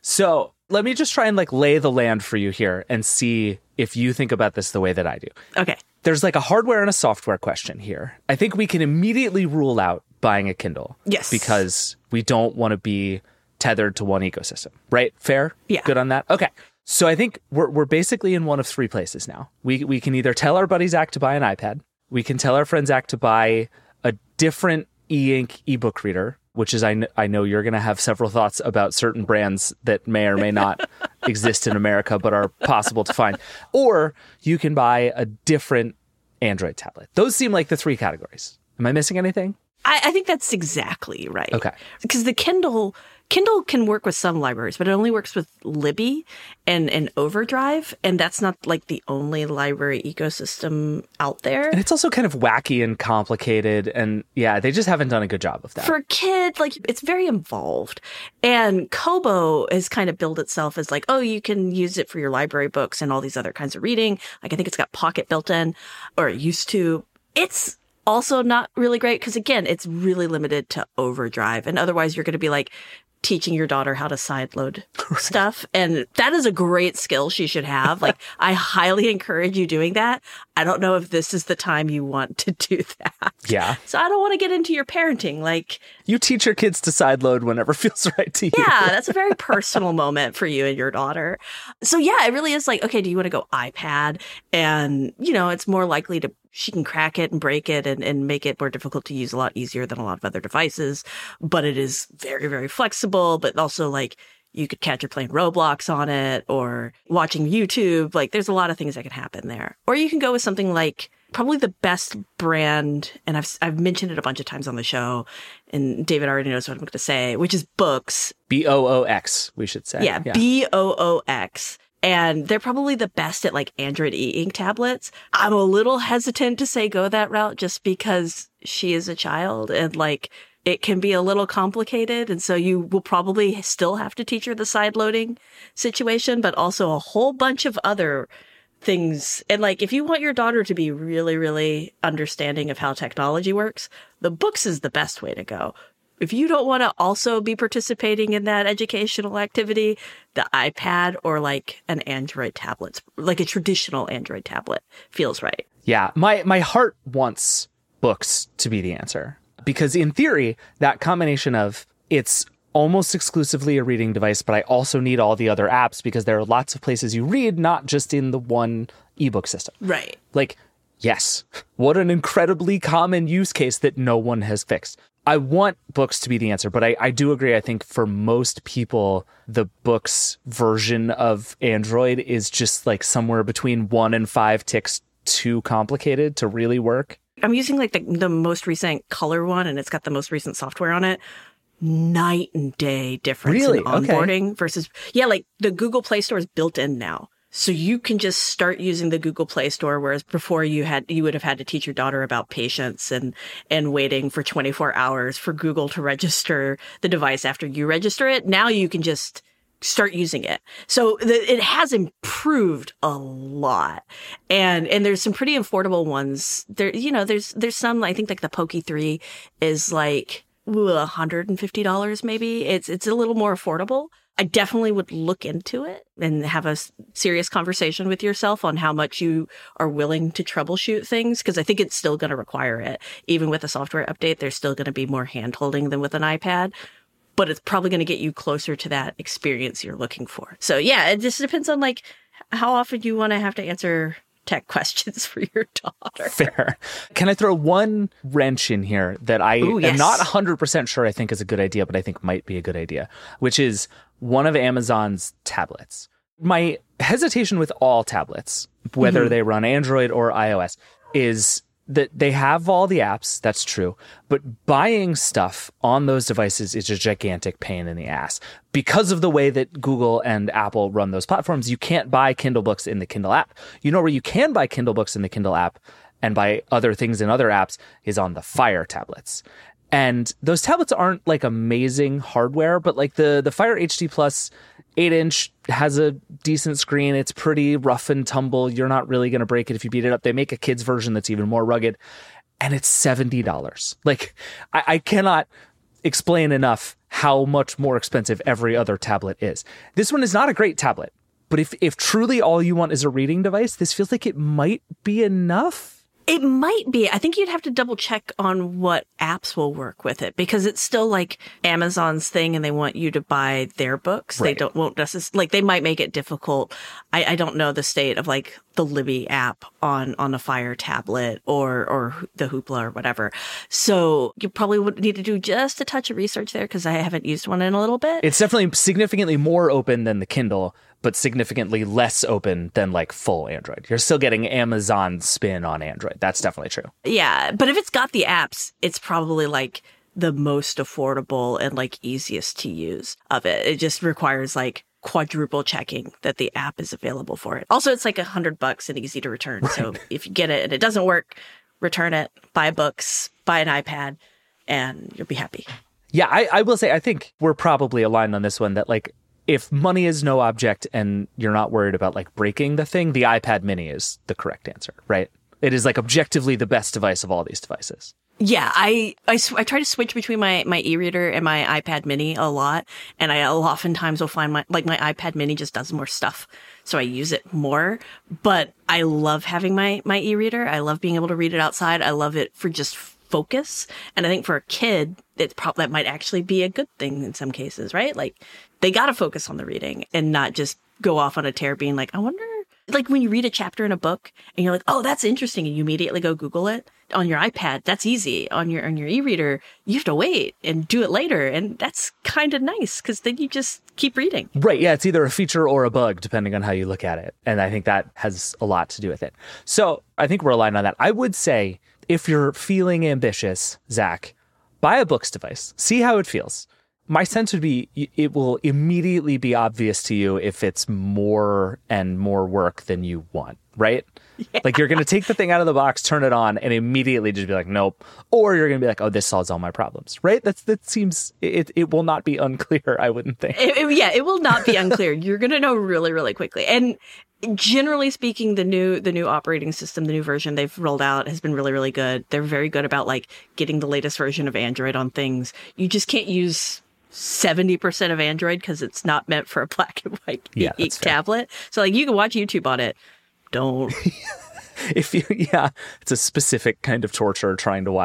So let me just try and like lay the land for you here and see if you think about this the way that I do. Okay. There's like a hardware and a software question here. I think we can immediately rule out buying a Kindle. Yes. Because we don't want to be tethered to one ecosystem, right? Fair? Yeah. Good on that? Okay. So I think we're we're basically in one of three places now. We we can either tell our buddy Zach to buy an iPad, we can tell our friend Zach to buy a different e-ink ebook reader, which is I, kn- I know you're going to have several thoughts about certain brands that may or may not exist in America but are possible to find. Or you can buy a different Android tablet. Those seem like the three categories. Am I missing anything? I, I think that's exactly right. Okay. Because the Kindle Kindle can work with some libraries, but it only works with Libby and, and Overdrive. And that's not like the only library ecosystem out there. And it's also kind of wacky and complicated. And yeah, they just haven't done a good job of that. For a kid, like it's very involved. And Kobo has kind of built itself as like, oh, you can use it for your library books and all these other kinds of reading. Like I think it's got Pocket built in, or it used to. It's also not really great because, again, it's really limited to Overdrive. And otherwise, you're going to be like teaching your daughter how to sideload stuff. And that is a great skill she should have. Like, I highly encourage you doing that. I don't know if this is the time you want to do that. Yeah. So I don't want to get into your parenting. Like, you teach your kids to sideload whenever feels right to you. Yeah, that's a very personal moment for you and your daughter. So yeah, it really is like, okay, do you want to go iPad? And, you know, it's more likely to she can crack it and break it and, and make it more difficult to use, a lot easier than a lot of other devices. But it is very, very flexible. But also, like, you could catch her playing Roblox on it or watching YouTube. Like, there's a lot of things that can happen there. Or you can go with something like probably the best brand, and I've I've mentioned it a bunch of times on the show, and David already knows what I'm going to say, which is Boox. B O O X, we should say. Yeah, yeah. B O O X. And they're probably the best at like Android e-ink tablets. I'm a little hesitant to say go that route just because she is a child and like it can be a little complicated. And so you will probably still have to teach her the side loading situation, but also a whole bunch of other things. And like, if you want your daughter to be really, really understanding of how technology works, the Boox is the best way to go. If you don't want to also be participating in that educational activity, the iPad or like an Android tablet, like a traditional Android tablet, feels right. Yeah, my, my heart wants Boox to be the answer. Because in theory, that combination of it's almost exclusively a reading device, but I also need all the other apps because there are lots of places you read, not just in the one ebook system. Right. Like, yes, what an incredibly common use case that no one has fixed. I want books to be the answer, but I, I do agree. I think for most people, the books version of Android is just like somewhere between one and five ticks too complicated to really work. I'm using like the, the most recent color one, and it's got the most recent software on it. Night and day difference really? in onboarding okay. versus, yeah, like the Google Play Store is built in now. So you can just start using the Google Play Store, whereas before you had you would have had to teach your daughter about patience and and waiting for twenty-four hours for Google to register the device after you register it. Now you can just start using it. So the, it has improved a lot. And and there's some pretty affordable ones. There you know, there's there's some, I think like the Poki three is like one hundred fifty dollars maybe. It's it's a little more affordable. I definitely would look into it and have a serious conversation with yourself on how much you are willing to troubleshoot things, because I think it's still going to require it. Even with a software update, there's still going to be more hand-holding than with an iPad, but it's probably going to get you closer to that experience you're looking for. So yeah, it just depends on like how often you want to have to answer tech questions for your daughter. Fair. Can I throw one wrench in here that I Ooh, yes. am not one hundred percent sure I think is a good idea, but I think might be a good idea, which is one of Amazon's tablets. My hesitation with all tablets, whether mm-hmm. they run Android or iOS, is that they have all the apps. That's true. But buying stuff on those devices is a gigantic pain in the ass. Because of the way that Google and Apple run those platforms, you can't buy Kindle books in the Kindle app. You know where you can buy Kindle books in the Kindle app and buy other things in other apps is on the Fire tablets. And those tablets aren't like amazing hardware, but like the, the Fire H D Plus eight inch has a decent screen. It's pretty rough and tumble. You're not really going to break it if you beat it up. They make a kid's version that's even more rugged, and it's seventy dollars. Like, I, I cannot explain enough how much more expensive every other tablet is. This one is not a great tablet, but if, if truly all you want is a reading device, this feels like it might be enough. It might be. I think you'd have to double check on what apps will work with it, because it's still like Amazon's thing and they want you to buy their books. Right. They don't, won't necessarily, like they might make it difficult. I, I don't know the state of like the Libby app on, on a Fire tablet or, or the Hoopla or whatever. So you probably would need to do just a touch of research there, because I haven't used one in a little bit. It's definitely significantly more open than the Kindle, but significantly less open than like full Android. You're still getting Amazon's spin on Android. That's definitely true. Yeah, but if it's got the apps, it's probably like the most affordable and like easiest to use of it. It just requires like quadruple checking that the app is available for it. Also, it's like a hundred bucks and easy to return. Right. So if you get it and it doesn't work, return it, buy books, buy an iPad, and you'll be happy. Yeah, I, I will say, I think we're probably aligned on this one that like, if money is no object and you're not worried about like breaking the thing, the iPad mini is the correct answer, right? It is like objectively the best device of all these devices. Yeah, I, I, sw- I try to switch between my, my e-reader and my iPad mini a lot. And I oftentimes will find my, like my iPad mini just does more stuff. So I use it more, but I love having my, my e-reader. I love being able to read it outside. I love it for just focus. And I think for a kid, it's probably, that might actually be a good thing in some cases, right? Like they got to focus on the reading and not just go off on a tear being like, I wonder, like when you read a chapter in a book and you're like, oh, that's interesting. And you immediately go Google it on your iPad. That's easy. On your, on your e-reader, you have to wait and do it later. And that's kind of nice, because then you just keep reading. Right. Yeah. It's either a feature or a bug, depending on how you look at it. And I think that has a lot to do with it. So I think we're aligned on that. I would say if you're feeling ambitious, Zach, buy a books device. See how it feels. My sense would be it will immediately be obvious to you if it's more and more work than you want, right? Yeah. Like you're going to take the thing out of the box, turn it on, and immediately just be like, nope. Or you're going to be like, oh, this solves all my problems, right? That's That seems, it it will not be unclear, I wouldn't think. It, it, yeah, it will not be unclear. You're going to know really, really quickly. And generally speaking, the new the new operating system, the new version they've rolled out has been really, really good. They're very good about like getting the latest version of Android on things. You just can't use seventy percent of Android because it's not meant for a black and white yeah, e- tablet. So like you can watch YouTube on it. Don't. If you, yeah, it's a specific kind of torture trying to watch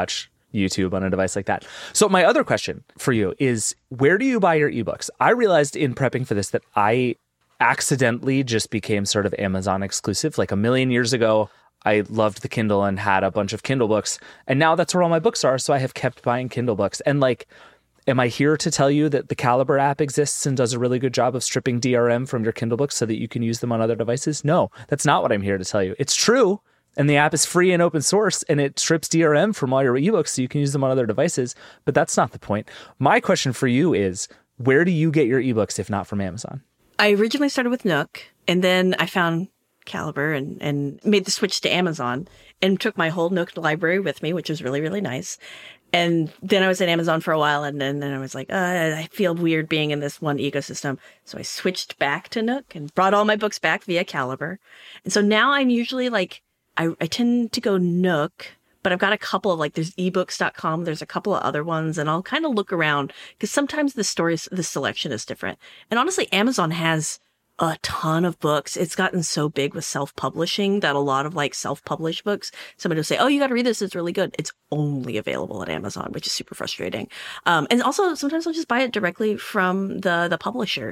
YouTube on a device like that. So my other question for you is, where do you buy your ebooks? I realized in prepping for this that I accidentally just became sort of Amazon exclusive. Like a million years ago, I loved the Kindle and had a bunch of Kindle books. And now that's where all my books are. So I have kept buying Kindle books. And like, am I here to tell you that the Caliber app exists and does a really good job of stripping D R M from your Kindle books so that you can use them on other devices? No, that's not what I'm here to tell you. It's true. And the app is free and open source, and it strips D R M from all your ebooks so you can use them on other devices. But that's not the point. My question for you is, where do you get your ebooks if not from Amazon? I originally started with Nook, and then I found Caliber and, and made the switch to Amazon and took my whole Nook library with me, which was really, really nice. And then I was at Amazon for a while, and then, then I was like, uh, I feel weird being in this one ecosystem. So I switched back to Nook and brought all my books back via Caliber. And so now I'm usually like, I, I tend to go Nook, but I've got a couple of like, there's ebooks dot com. There's a couple of other ones, and I'll kind of look around because sometimes the stories, the selection is different. And honestly, Amazon has a ton of books. It's gotten so big with self-publishing that a lot of like self-published books, somebody will say, oh, you got to read this. It's really good. It's only available at Amazon, which is super frustrating. Um, and also sometimes I'll just buy it directly from the, the publisher,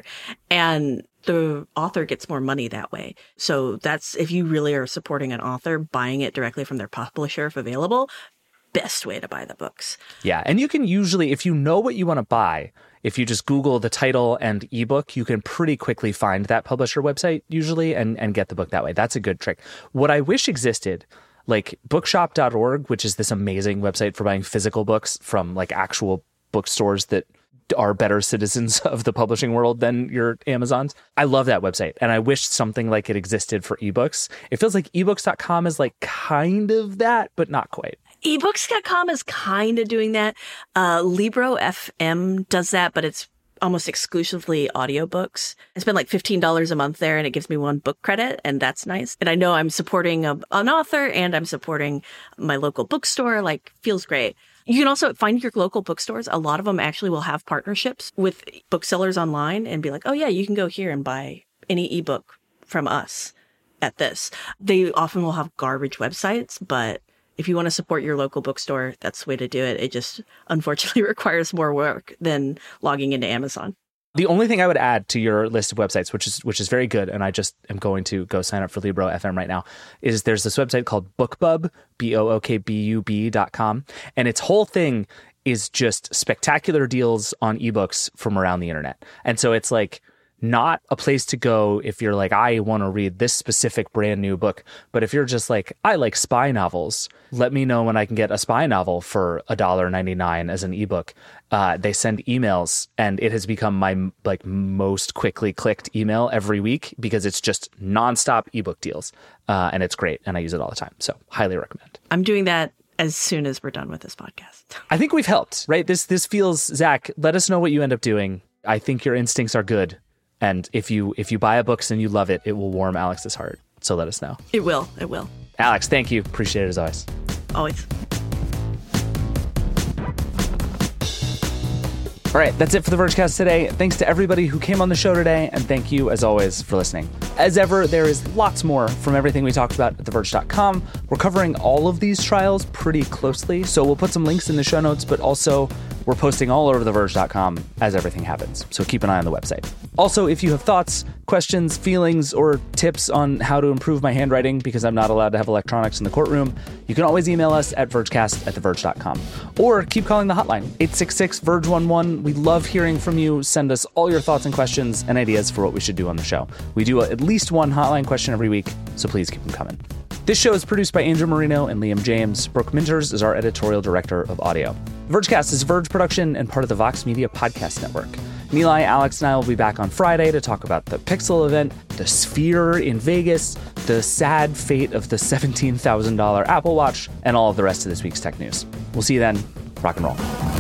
and the author gets more money that way. So that's, if you really are supporting an author, buying it directly from their publisher if available, best way to buy the books. Yeah. And you can usually, if you know what you want to buy, if you just Google the title and ebook, you can pretty quickly find that publisher website usually and, and get the book that way. That's a good trick. What I wish existed, like bookshop dot org, which is this amazing website for buying physical books from like actual bookstores that are better citizens of the publishing world than your Amazons. I love that website, and I wish something like it existed for ebooks. It feels like ebooks dot com is like kind of that, but not quite. ebooks dot com is kind of doing that. Uh, Libro F M does that, but it's almost exclusively audiobooks. I spend like fifteen dollars a month there, and it gives me one book credit, and that's nice. And I know I'm supporting a, an author, and I'm supporting my local bookstore. Like, feels great. You can also find your local bookstores. A lot of them actually will have partnerships with booksellers online and be like, oh yeah, you can go here and buy any ebook from us at this. They often will have garbage websites, but if you want to support your local bookstore, that's the way to do it. It just unfortunately requires more work than logging into Amazon. The only thing I would add to your list of websites, which is which is very good, and I just am going to go sign up for Libro F M right now, is there's this website called BookBub, B O O K B U B dot com, and its whole thing is just spectacular deals on ebooks from around the internet. And so it's like not a place to go if you're like, I want to read this specific brand new book. But if you're just like, I like spy novels, let me know when I can get a spy novel for one dollar and ninety-nine cents as an ebook. Uh, they send emails, and it has become my like most quickly clicked email every week because it's just nonstop ebook deals. Uh, and it's great. And I use it all the time. So highly recommend. I'm doing that as soon as we're done with this podcast. I think we've helped, right? This, this feels, Zach, let us know what you end up doing. I think your instincts are good. And if you if you buy a book and you love it, it will warm Alex's heart. So let us know. It will. It will. Alex, thank you. Appreciate it as always. Always. All right, that's it for the Vergecast today. Thanks to everybody who came on the show today, and thank you, as always, for listening. As ever, there is lots more from everything we talked about at the verge dot com. We're covering all of these trials pretty closely, so we'll put some links in the show notes, but also we're posting all over the verge dot com as everything happens, so keep an eye on the website. Also, if you have thoughts, questions, feelings, or tips on how to improve my handwriting, because I'm not allowed to have electronics in the courtroom, you can always email us at vergecast at the verge dot com. Or keep calling the hotline, eight six six, verge one one. We love hearing from you. Send us all your thoughts and questions and ideas for what we should do on the show. We do at least one hotline question every week, so please keep them coming. This show is produced by Andrew Marino and Liam James. Brooke Minters is our editorial director of audio. Vergecast is a Verge production and part of the Vox Media Podcast Network. Nilay, Alex, and I will be back on Friday to talk about the Pixel event, the Sphere in Vegas, the sad fate of the seventeen thousand dollars Apple Watch, and all of the rest of this week's tech news. We'll see you then. Rock and roll.